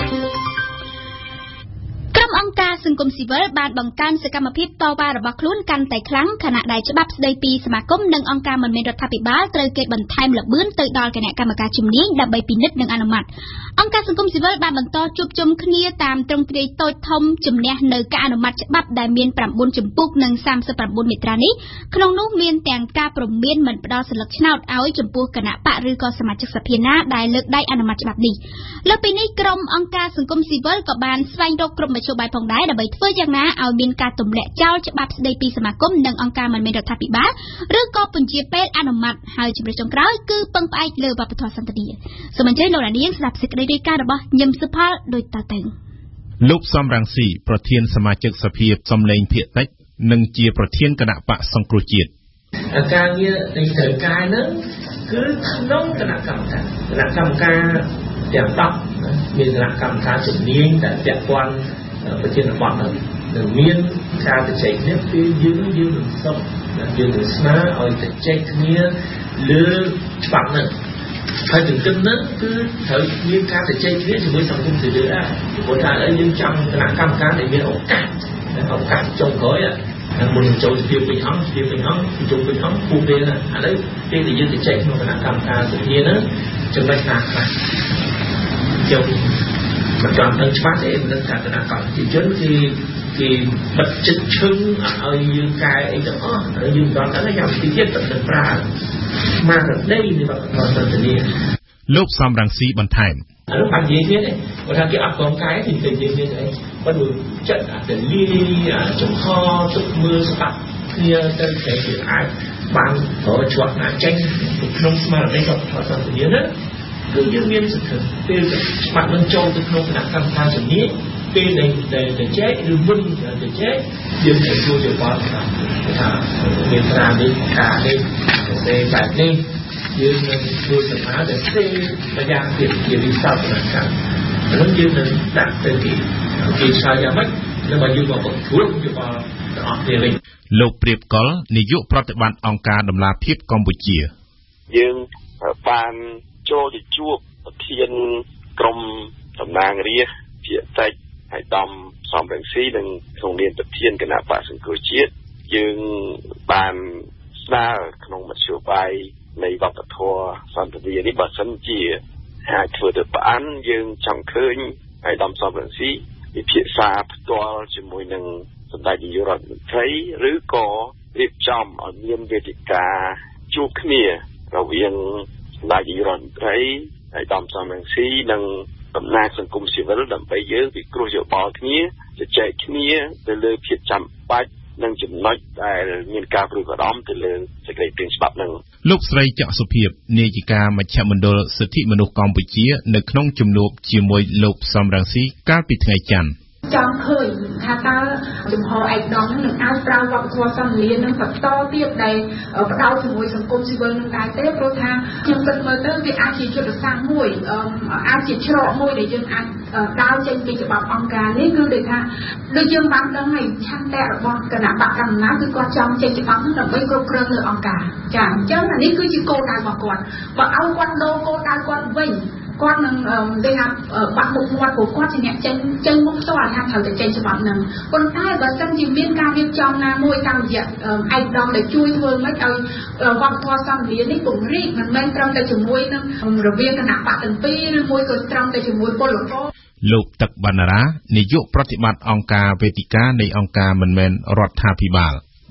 អង្គការសង្គមស៊ីវិលបានបង្កើនសកម្មភាពតវ៉ារបស់ខ្លួនកាន់តែខ្លាំងខណៈដែលច្បាប់ស្តីពីសមាគមនិងអង្គការមិនមែនរដ្ឋាភិបាលត្រូវគេបន្ថែមល្បឿនទៅដល់គណៈកម្មការជំនាញដើម្បីពិនិត្យនិងអនុម័តអង្គការសង្គមស៊ីវិលបានបន្តជួបជុំគ្នាតាមទ្រង់ទ្រាយតូចធំជំនះនៅការអនុម័តច្បាប់ដែលមាន9ជំពូកនិង39មាត្រានេះក្នុងនោះមានទាំងការព្រមានមិនផ្ដល់សិលឹកឆ្នោតឲ្យចំពោះគណៈបកឬក៏សមាជិកសភាណាដែលលើកដៃអនុម័តច្បាប់នេះលើពីនេះក្រុមអង្គការសង្គមស៊ីវិលក៏បានស្វែងរកក្រុមមជ្ឈបាយផងដែរដើម្បីធ្វើយ៉ាងណាឲ្យមានការទម្លាក់ចោលច្បាប់ស្តីពីសមាគមនិងអង្គការមិនមែនរដ្ឋាភិបាលឬក៏ពន្យាពេលអនុម័តហើយជំរឿនចុងក្រោយគឺពឹងផ្អែកលើវប្បធម៌សន្តិនិកសូមអញ្ជើញលោកនាងស្ដាប់សេចក្តីរាយការណ៍របស់ញឹមសុផលដូចតទៅលោកសំរងស៊ីប្រធានសមាជិកសភាសំឡេងភាគតិចនិងជាប្រធានគណៈបកសង្គ្រោះជាតិការងារនៃត្រូវការនោះគឺក្នុងគណៈកម្មការគណៈកម្មការទាំងដប់មានគណៈកម្មការជំនាញដែលពាក់ព័ន្ធប្រធានបទនោះនឹងមានការជជែកគ្នាពីយើងយើងនឹងសុំយើងនឹងស្នើឲ្យជជែកគ្នាលើច្បាប់នោះហើយទន្ទឹមនឹងគឺត្រូវមានការជជែកគ្នាជាមួយសង្គមស៊ីវិលដែរព្រោះថាឥឡូវយើងចង់គណៈកម្មការដែលមានឱកាសឱកាសចុងក្រោយហើយមុននឹងចូលស្ទាបពេញអង្គស្ទាបពេញអង្គជុំពេញអង្គពូពេលឥឡូវពេលដែលយើងជជែកក្នុងគណៈកម្មការសភានោះចំណុចណាខ្លះចូលមិនចង់ដឹងច្បាស់ទេនឹងការគណៈកម្មការជនគឺគេបិទចិត្តឈឹងឲ្យយើងកែអីទាំងអស់ហើយយើងមិនដឹងថាយ៉ាងទីទៀតទៅប្រើមករដីនៃវប្បធម៌សន្តិនិកលោកសំរងស៊ីបន្ថែមអានោះបាត់និយាយទៀតទេគាត់ថាគេអត់កងកែទីទៅនិយាយទៀតអីបើដូចចិត្តអាតលីចំហទឹកមើលស្ដាប់គ្នាទៅតែគេអាចបានប្រជាប់ណាចេញក្នុងស្មារតីវប្បធម៌សន្តិនិកណាគឺយើងមានសិទ្ធិពេលច្បាប់នឹងចូលទៅក្នុងគណៈកម្មការជំនាញពេលដែលទៅចែកឬមុនទៅចែកយើងត្រូវជួយយោបល់ថាមានត្រានេះការនេះទេបែបនេះយើងនឹងជួយសម្រាប់តែទេប្រយ៉ាងទៀតជាវិស័យគណៈកម្មហើយយើងនឹងដាក់ទៅទីគេឆ្លើយយ៉ាងម៉េចដើម្បីយើងមកបង្រួបយោបល់ទាំងអស់គ្នាវិញលោកព្រៀបកុលនាយកប្រតិបត្តិអង្គការដំណាភិបកម្ពុជាយើងបានចូលទៅជួបប្រធានក្រុមតំណាងរាស្ត្រជាតិចហើយដំសំរងស៊ីនិងក្នុងនាមប្រធានគណៈបកសង្គ្រោះជាតិយើងបានស្នើក្នុងមធ្យោបាយនៃវប្បធម៌សន្តិនិកនេះបើសិនជាអាចធ្វើទៅផ្អានយើងចង់ឃើញហើយដំសំរងស៊ីពិភាក្សាផ្ទាល់ជាមួយនឹងសម្ដេចនាយករដ្ឋមន្ត្រីឬក៏រៀបចំឲ្យមានវេទិកាជួបគ្នារវាងសម្ដេចនាយករដ្ឋមន្ត្រីហើយដំសំរងស៊ីនិងតំណាងសង្គមស៊ីវិលដើម្បីយើងពិគ្រោះយោបល់គ្នាជជែកគ្នាទៅលើភាពចាំបាច់និងចំណុចដែលមានការព្រួយបារម្ភទៅលើសេចក្តីព្រាងច្បាប់នឹងលោកស្រីច័ក្សសុភាពនាយិកាមជ្ឈមណ្ឌលសិទ្ធិមនុស្សកម្ពុជានៅក្នុងជំនួបជាមួយលោកសំរងស៊ីកាលពីថ្ងៃច័ន្ទចង់ឃើញថាតើចំហឯកឧត្តមនឹងអាចប្រើវប្បធម៌សន្តិនិកនឹងបន្តទៀតដែលផ្ដោតជាមួយសង្គមស៊ីវិលនឹងដែរទេព្រោះថាខ្ញុំគិតមើលទៅវាអាចជាយុទ្ធសាស្ត្រមួយអាចជាច្រកមួយដែលយើងអាចដើរចេញពីច្បាប់អង្គការនេះគឺដូចថាដូចយើងបានដឹងហើយឆន្ទៈរបស់គណៈបកកណ្ដាលគឺគាត់ចង់ចេញច្បាប់នឹងដើម្បីគ្រប់គ្រងលើអង្គការចាអញ្ចឹងអានេះគឺជាគោលដៅរបស់គាត់បើឲ្យគាត់ដូរគោលដៅគាត់វិញគាត់នឹងដូចថាបាក់មុខមាត់ព្រោះគាត់ជាអ្នកចេញចេញមុខផ្ទាល់ថាត្រូវតែចេញច្បាប់នឹងប៉ុន្តែបើសិនជាមានការរៀបចំណាមួយតាមរយៈឯកឧត្តមដែលជួយធ្វើមិនឲ្យវប្បធម៌សន្តិនិកនេះពង្រីកមិនមែនត្រឹមតែជាមួយនឹងរវាងគណៈបកទាំងពីរឬមួយក៏ត្រឹមតែជាមួយពលករលោកទឹកបណ្ណារានាយកប្រតិបត្តិអង្គការវេទិកានៃអង្គការមិនមែនរដ្ឋាភិបាលយើង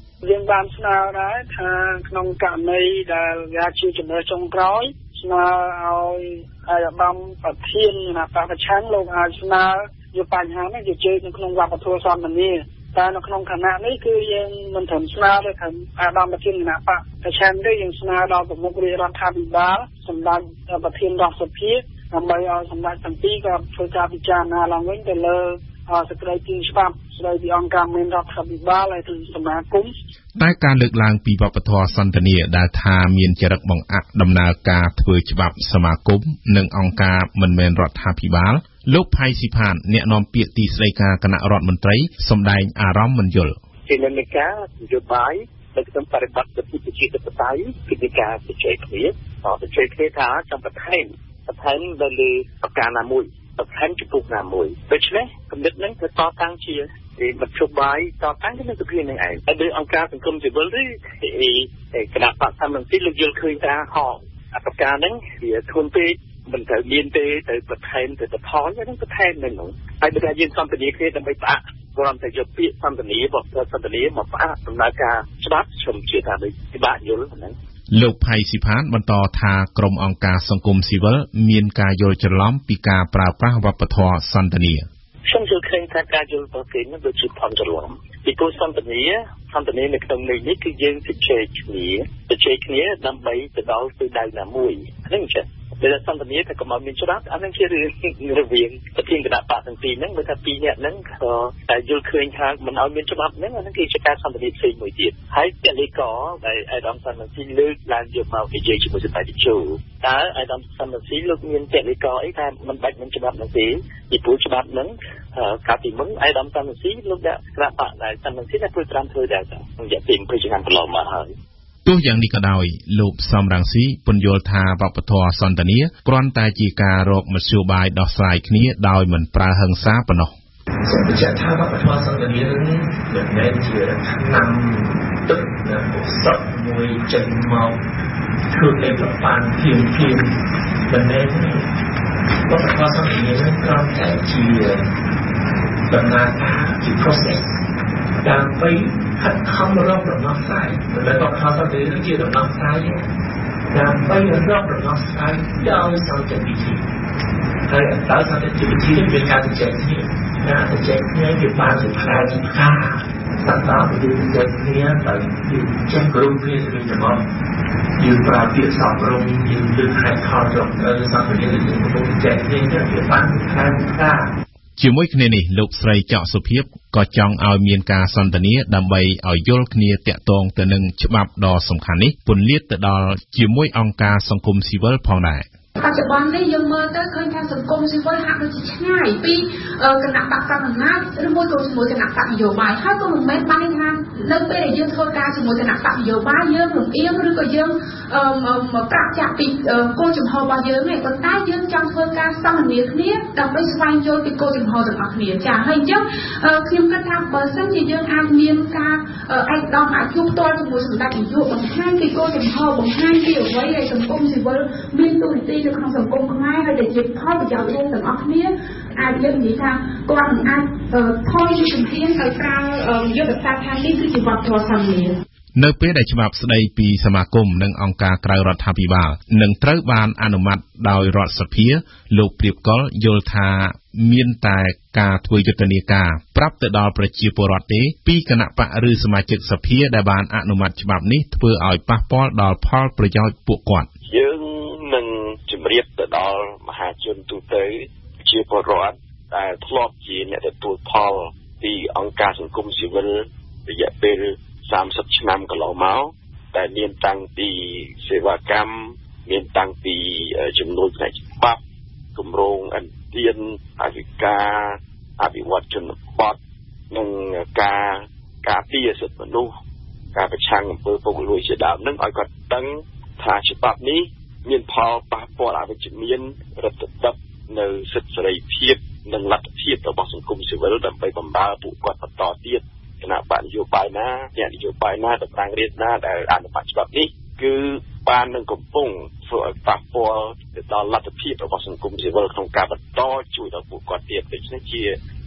បានស្នើដែរថាក្នុងករណីដែលវាជាជំរឿនចុងក្រោយស្នើឲ្យអាយដាមប្រធានគណៈបកប្រឆាំងលោកអាចស្នើយកបញ្ហានេះជជែកនៅក្នុងវប្បធម៌សន្តិនិកតែនៅក្នុងគណៈនេះគឺយើងមិនត្រឹមស្នើទេថាអាដាមប្រធានគណៈបកប្រឆាំងទេយើងស្នើដល់ប្រមុខរាជរដ្ឋាភិបាលសម្ដេចប្រធានរដ្ឋសភាដើម្បីឲ្យសម្ដេចទាំងពីរក៏ធ្វើការពិចារណាឡើងវិញទៅលើសេចក្តីពីច្បាប់ស្តីពីអង្គការមានរដ្ឋាភិបាលហើយទៅសមាគមតែការលើកឡើងពីវប្បធម៌សន្តិនិកដែលថាមានចរិតបង្អាក់ដំណើរការធ្វើច្បាប់សមាគមនិងអង្គការមិនមែនរដ្ឋាភិបាលលោកផៃស៊ីផានអ្នកនាំពាក្យទីស្តីការគណៈរដ្ឋមន្ត្រីសម្ដែងអារម្មណ៍មិនយល់ជានិន្នាការនយោបាយនៅក្នុងបរិបទប្រជាធិបតេយ្យគឺមានការជជែកគ្នាជជែកគ្នាថាចង់បន្ថែមបន្ថែមទៅលើប្រការណាមួយបន្ថែមចំពោះណាមួយដូច្នេះគំនិតហ្នឹងគឺតតាំងជាមធ្យោបាយតតាំងទៅនឹងសភានឹងឯងហើយដោយអង្គការសង្គមស៊ីវិលឬគណៈបកសមាជិកលោកយល់ឃើញថាហោអបការហ្នឹងវាធន់ពេកមិនត្រូវមានទេទៅបន្ថែមទៅបន្ថយហ្នឹងបន្ថែមនៅនោះហើយបើថាយើងសន្ទនាគ្នាដើម្បីផ្អាកគ្រាន់តែយកពាក្យសន្ទនារបស់សន្ទនាមកផ្អាកដំណើរការច្បាប់ខ្ញុំជឿថាដូចពិបាកយល់ហ្នឹងលោកផៃស៊ីផានបន្តថាក្រុមអង្គការសង្គមស៊ីវិលមានការយល់ច្រឡំពីការប្រើប្រាស់វប្បធម៌សន្តិនិកខ្ញុំយល់ឃើញថាការយល់របស់គេនោះដូចជាផលច្រឡំពីព្រោះសន្តិនិកសន្តិនិកនៅក្នុងនេះគឺយើងជជែកគ្នាជជែកគ្នាដើម្បីទៅដល់ទិសដៅណាមួយហ្នឹងចឹងដែលសន្តិនិកតែកុំឲ្យមានច្បាប់អានឹងជារឿងរវាងប្រធានគណៈបកទាំងពីរហ្នឹងបើថាពីរនាក់ហ្នឹងក៏តែយល់ឃើញថាមិនឲ្យមានច្បាប់ហ្នឹងអានឹងគឺជាការសន្តិនិកផ្សេងមួយទៀតហើយតលីកដែលអាដាមសាន់ស៊ីលើកឡើងយកមកនិយាយជាមួយសម្ដេចតេជោតើអាដាមសាន់ស៊ីលោកមានតលីកអីថាមិនបាច់មានច្បាប់ហ្នឹងទេពីព្រោះច្បាប់ហ្នឹងកាលពីមុនអាដាមសាន់ស៊ីលោកដាក់គណៈបកដែលសាន់ស៊ីតែធ្វើត្រាំធ្វើដែរក្នុងរយៈពេលยี่สิบឆ្នាំកន្លងមកហើយទោះយ៉ាងនេះក៏ដោយលោកសំរងស៊ីពន្យល់ថាវប្បធម៌សន្តិនិកគ្រាន់តែជាការរកមធ្យោបាយដោះស្រាយគ្នាដោយមិនប្រើហិង្សាប៉ុណ្ណោះសូមបញ្ជាក់ថាវប្បធម៌សន្តិនិកនេះមិនមែនជាឆ្នាំទឹកដែលសតមួយចេញមកធ្វើលេខប្រព័ន្ធភៀងភៀងមិនមែនវប្បធម៌សន្តិនិកនេះគ្រាន់តែជាដំណើរការជា process ដើម្បីខិតខំរកដំណោះស្រាយតែវប្បធម៌សន្តិនិកជាដំណោះស្រាយដើម្បីរកដំណោះស្រាយដោយសន្តិវិធីហើយដោយសន្តិវិធីមានការជជែកគ្នាការជជែកគ្នាជាបានជាផ្នែកជាការសន្តានពីជជែកគ្នាដោយចេះក្រុមគ្នាទៅវិញទៅមកយើងប្រើពាក្យសំរុំយើងលើកហេតុផលត្រឹមត្រូវសន្តិវិធីយើងកំពុងជជែកគ្នាជាបានផ្នែកការជាមួយគ្នានេះលោកស្រីច័កសុភាពក៏ចង់ឲ្យមានការសន្ទនាដើម្បីឲ្យយល់គ្នាតាក់ទងទៅនឹងច្បាប់ដ៏សំខាន់នេះពន្លាតទៅដល់ជាមួយអង្គការសង្គមស៊ីវិលផងដែរបច្ចុប្បន្ននេះយើងមើលទៅឃើញថាសង្គមស៊ីវិលហាក់ដូចជាឆ្ងាយពីគណៈបកកណ្ដាលអំណាចឬមួយក៏ជាមួយគណៈបកនយោបាយហើយក៏មិនមែនបានថានៅពេលដែលយើងធ្វើការជាមួយគណៈបកនយោបាយយើងរំអៀងឬក៏យើងប្រាក់ចាក់ពីគោលចំហរបស់យើងទេប៉ុន្តែយើងចង់ធ្វើការសន្ទនាគ្នាដើម្បីស្វែងយល់ពីគោលចំហទាំងអស់គ្នាចា៎ហើយអញ្ចឹងខ្ញុំគិតថាបើសិនជាយើងអាចមានការឯកឧត្តមអាចជួបផ្ទាល់ជាមួយសម្ដេចនាយកបង្ហាញពីគោលចំហបង្ហាញពីអ្វីដែលសង្គមស៊ីវិលមានទូនាទីនៅក្នុងសង្គមខ្មែរហើយដែលជាផលប្រយោជន៍របស់ទាំងអស់គ្នាអាចយើងនិយាយថាគាត់មិនអាចថយពីជំហានដោយប្រើយុទ្ធសាស្ត្រថានេះគឺជាវប្បធម៌សន្តិនិកនៅពេលដែលច្បាប់ស្តីពីសមាគមនិងអង្គការក្រៅរដ្ឋាភិបាលនឹងត្រូវបានអនុម័តដោយរដ្ឋសភាលោកព្រាបកុលយល់ថាមានតែការធ្វើយុទ្ធនាការប្រាប់ទៅដល់ប្រជាពលរដ្ឋទេពីគណៈបកឬសមាជិកសភាដែលបានអនុម័តច្បាប់នេះធ្វើឲ្យប៉ះពាល់ដល់ផលប្រយោជន៍ពួកគាត់យើងនឹងជម្រាបទៅដល់មហាជនទូទៅជាពលរដ្ឋដែលធ្លាប់ជាអ្នកទទួលផលពីអង្គការសង្គមស៊ីវិលរយៈពេលសាមសិបឆ្នាំកន្លងមកតែមានតាំងពីសេវាកម្មមានតាំងពីចំនួនផ្នែកច្បាប់គម្រោងអន្តរានអភិការអភិវឌ្ឍជនបទនិងការការពារសិទ្ធិមនុស្សការប្រឆាំងអំពើពុករលួយជាដើមនឹងឲ្យគាត់ដឹងថាច្បាប់នេះមានផលប៉ះពាល់អវិជ្ជមានរដ្ឋបတ်នៅសិទ្ធិសេរីភាពនិងលទ្ធភាពរបស់សង្គមស៊ីវិលដើម្បីបំរើពួកគាត់បន្តទៀតគណៈបកនយោបាយណាអ្នកនយោបាយណាតំណាងរាស្ត្រណាដែលអនុម័តច្បាប់នេះគឺបាននឹងកំពុងធ្វើឲ្យប៉ះពាល់ទៅដល់លទ្ធភាពរបស់សង្គមស៊ីវិលក្នុងការបន្តជួយដល់ពួកគាត់ទៀតដូច្នេះជា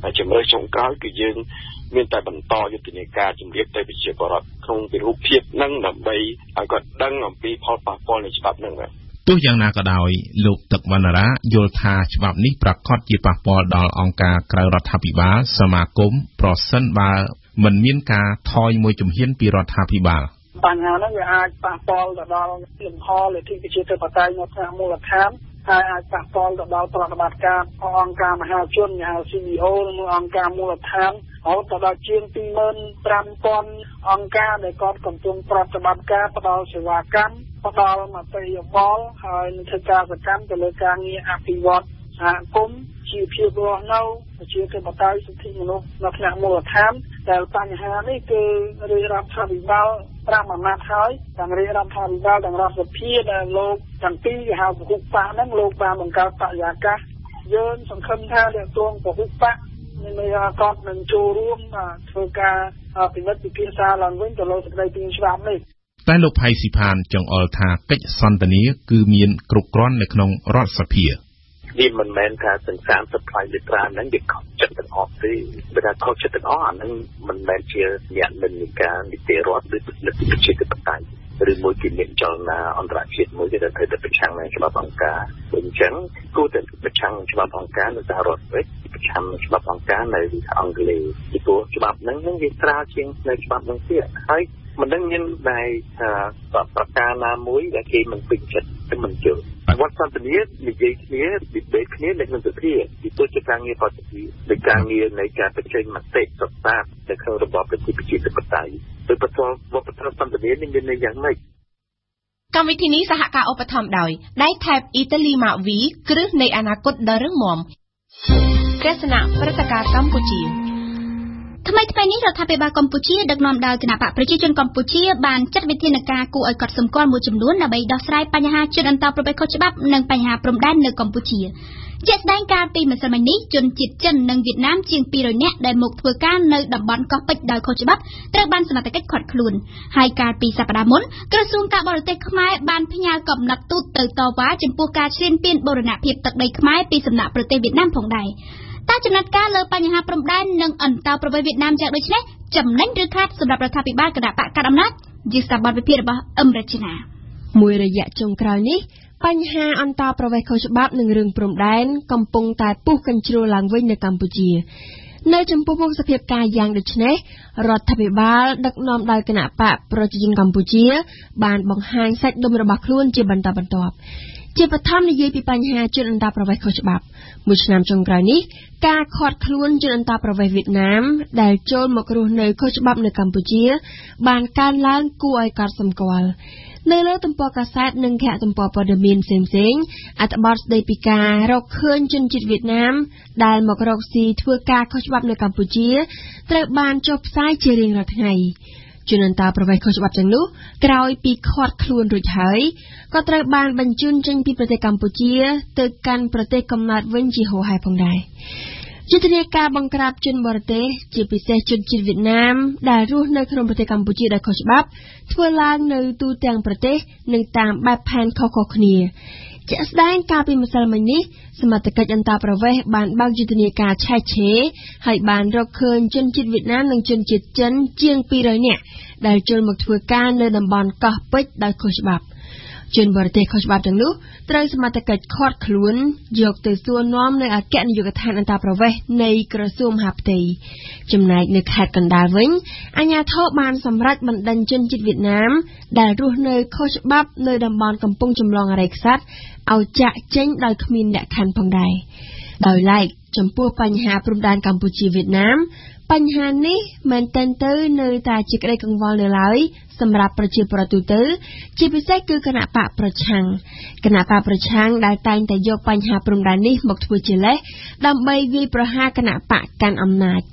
ជំរឿនចុងក្រោយគឺយើងមានតែបន្តយុទ្ធនាការជំរាបទៅប្រជាពលរដ្ឋក្នុងពីរូបភាពនឹងដើម្បីឲ្យគាត់ដឹងអំពីផលប៉ះពាល់នៃច្បាប់នឹងបាទទោះយ៉ាងណាក៏ដោយលោកទឹកវណ្ណរាយល់ថាច្បាប់នេះប្រកាសជាប៉ះពាល់ដល់អង្គការក្រៅរដ្ឋាភិបាលសមាគមប្រសិនបើមិនមានការថយមួយជំហានពីរដ្ឋាភិបាលបញ្ហាហ្នឹងវាអាចប៉ះពាល់ទៅដល់លំហលទ្ធិប្រជាធិបតេយ្យនៅក្នុងមូលដ្ឋានហើយអាចប៉ះពាល់ទៅដល់ប្រតិបត្តិការអង្គការមហាជនហៅ ซี บี អូ និងអង្គការមូលដ្ឋានរហូតដល់ជាង ពីរម៉ឺនប្រាំពាន់ អង្គការដែលគាត់កំពុងប្រតិបត្តិការផ្ដល់សេវាកម្មផ្ដល់មតិយោបល់ហើយនឹងធ្វើការសកម្មទៅលើការងារអភិវឌ្ឍសហគមន៍ជីវភាពរស់នៅប្រជាធិបតេយ្យសិទ្ធិមនុស្សនៅក្នុងមូលដ្ឋានដែលបញ្ហានេះគឺរាជរដ្ឋាភិបាលប្រាំអាណត្តិហើយទាំងរាជរដ្ឋាភិបាលទាំងរដ្ឋសភាដែលលោកទាំងពីរគេហៅពហុបកហ្នឹងលោកបានបង្កើតបរិយាកាសយើងសង្ឃឹមថាទាក់ទងពហុបកនឹងមានគាត់នឹងចូលរួមធ្វើការពិនិត្យពិភាក្សាឡើងវិញទៅលើសេចក្តីព្រាងច្បាប់នេះតែលោកផៃស៊ីផានចង់អល់ថាកិច្ចសន្ទនាគឺមានគ្រប់គ្រាន់នៅក្នុងរដ្ឋសភាវាមិនមែនថាទាំងសាមសិបផ្នែកលេត្រាហ្នឹងវាខុសចិត្តទាំងអស់ទេបើថាខុសចិត្តទាំងអស់អាហ្នឹងមិនមែនជាអ្នកនិន្នាការនីតិរដ្ឋឬលទ្ធិប្រជាធិបតេយ្យឬមួយជាមានចលនាអន្តរជាតិមួយដែលត្រូវតែប្រឆាំងនឹងច្បាប់អង្គការអញ្ចឹងគួរតែប្រឆាំងច្បាប់អង្គការនៅសហរដ្ឋអាមេរិកប្រឆាំងនឹងច្បាប់អង្គការនៅអង់គ្លេសពីព្រោះច្បាប់ហ្នឹងហ្នឹងវាស្រាលជាងនៅច្បាប់ហ្នឹងទៀតហើយមិនដឹងមានតែប្រការណាមួយដែលគេមិនពេញចិត្តតែមិនជឿវត្តសន្តានានិយាយគ្នាឌីបេតគ្នានៅក្នុងសភាពីព្រោះជាការងាររដ្ឋសភានៃការងារនៃការបញ្ចេញមតិសត្តានៅក្នុងរបបប្រជាធិបតេយ្យដោយបន្តវប្បធម៌សន្តានានេះមានន័យយ៉ាងម៉េចកម្មវិធីនេះសហការឧបត្ថម្ភដោយដៃថេបអ៊ីតាលីម៉ាវីគ្រឹះនៃអនាគតដ៏រឹងមាំទស្សនៈព្រឹត្តិការណ៍កម្ពុជាថ្មីថ្មីនេះរដ្ឋាភិបាលកម្ពុជាដឹកនាំដោយគណៈបកប្រជាជនកម្ពុជាបានចាត់វិធានការគួរឲ្យកត់សម្គាល់មួយចំនួនដើម្បីដោះស្រាយបញ្ហាជនអន្តោប្រវេសន៍ខុសច្បាប់និងបញ្ហាព្រំដែននៅកម្ពុជាជាក់ស្ដែងកាលពីម្សិលមិញនេះជនជាតិចិននិងវៀតណាមជាងពីររយនាក់ដែលមកធ្វើការនៅតំបន់កោះពេជ្រដោយខុសច្បាប់ត្រូវបានសមត្ថកិច្ចឃាត់ខ្លួនហើយកាលពីសប្តាហ៍មុនក្រសួងការបរទេសខ្មែរបានផ្ញើកំណត់ទូតទៅតវ៉ាចំពោះការឈ្លានពានបូរណភាពទឹកដីខ្មែរពីសំណាក់ប្រទេសវៀតណាមផងដែរតែចំណាត់ការលើបញ្ហាព្រំដែននិងអន្តោប្រវេសន៍វៀតណាមយ៉ាងដូចនេះចំណេញឬខាតសម្រាប់រដ្ឋាភិបាលគណៈបកកណ្ដាលអំណាចជាស្ថាប័នវិភាគរបស់អឹមរជនាមួយរយៈចុងក្រោយនេះបញ្ហាអន្តោប្រវេសន៍ខុសច្បាប់និងរឿងព្រំដែនកំពុងតែពុះកញ្ជ្រោលឡើងវិញនៅកម្ពុជានៅចំពោះមុខសភាពការយ៉ាងដូចនេះរដ្ឋាភិបាលដឹកនាំដោយគណៈបកប្រជាជនកម្ពុជាបានបង្ហាញសាច់ដុំរបស់ខ្លួនជាបន្តបន្ទាប់ជាបឋមនិយាយពីបញ្ហាជនអន្តោប្រវេសន៍ខុសច្បាប់មួយឆ្នាំចុងក្រោយនេះការឃាត់ខ្លួនជនអន្តោប្រវេសន៍វៀតណាមដែលចូលមករស់នៅខុសច្បាប់នៅកម្ពុជាបានកើនឡើងគួរឲ្យកត់សម្គាល់នៅលើទំព័រកាសែតនិងគេហទំព័រព័ត៌មានផ្សេងៗអត្ថបទស្ដីពីការរកឃើញជនជាតិវៀតណាមដែលមករកស៊ីធ្វើការខុសច្បាប់នៅកម្ពុជាត្រូវបានចុះផ្សាយជារៀងរាល់ថ្ងៃជនអន្តោប្រវេសន៍ខុសច្បាប់ទាំងនោះក្រោយពីឃាត់ខ្លួនរួចហើយក៏ត្រូវបានបញ្ជូនចេញពីប្រទេសកម្ពុជាទៅកាន់ប្រទេសកំណើតវិញជាហូរហែផងដែរយុទ្ធនាការបង្ក្រាបជនបរទេសជាពិសេសជនជាតិវៀតណាមដែលរស់នៅក្នុងប្រទេសកម្ពុជាដោយខុសច្បាប់ធ្វើឡើងនៅទូទាំងប្រទេសនិងតាមបែបផែនខុសៗគ្នាជាក់ស្ដែងកាលពីម្សិលមិញនេះសមត្ថកិច្ចអន្តោប្រវេសន៍បានបើកយុទ្ធនាការឆែកឆេរហើយបានរកឃើញជនជាតិវៀតណាមនិងជនជាតិចិនជាងពីររយនាក់ដែលចូលមកធ្វើការនៅតំបន់កោះពេជ្រដោយខុសច្បាប់ជនបរទេសខុសច្បាប់ទាំងនោះត្រូវសមត្ថកិច្ចឃាត់ខ្លួនយកទៅសួរនាំនៅអគ្គនាយកដ្ឋានអន្តោប្រវេសន៍នៃក្រសួងមហាផ្ទៃចំណែកនៅខេត្តកណ្ដាលវិញអាជ្ញាធរបានសម្រេចបណ្តេញជនជាតិវៀតណាមដែលរស់នៅខុសច្បាប់នៅតំបន់កំពង់ចម្លងអរិយខ្សាត់ឲ្យចាក់ចេញដោយគ្មានលក្ខខណ្ឌផងដែរដោយឡែកចំពោះបញ្ហាព្រំដែនកម្ពុជាវៀតណាមបញ្ហានេះមិនតែនទៅនៅតែជាក្តីកង្វល់នៅឡើយសម្រាប់ប្រជាពលរដ្ឋទូទៅជាពិសេសគឺគណៈបកប្រឆាំងគណៈបកប្រឆាំងដែលតែងតែយកបញ្ហាព្រំដែននេះមកធ្វើជាលេសដើម្បីវាយប្រហារគណៈបកកាន់អំណាច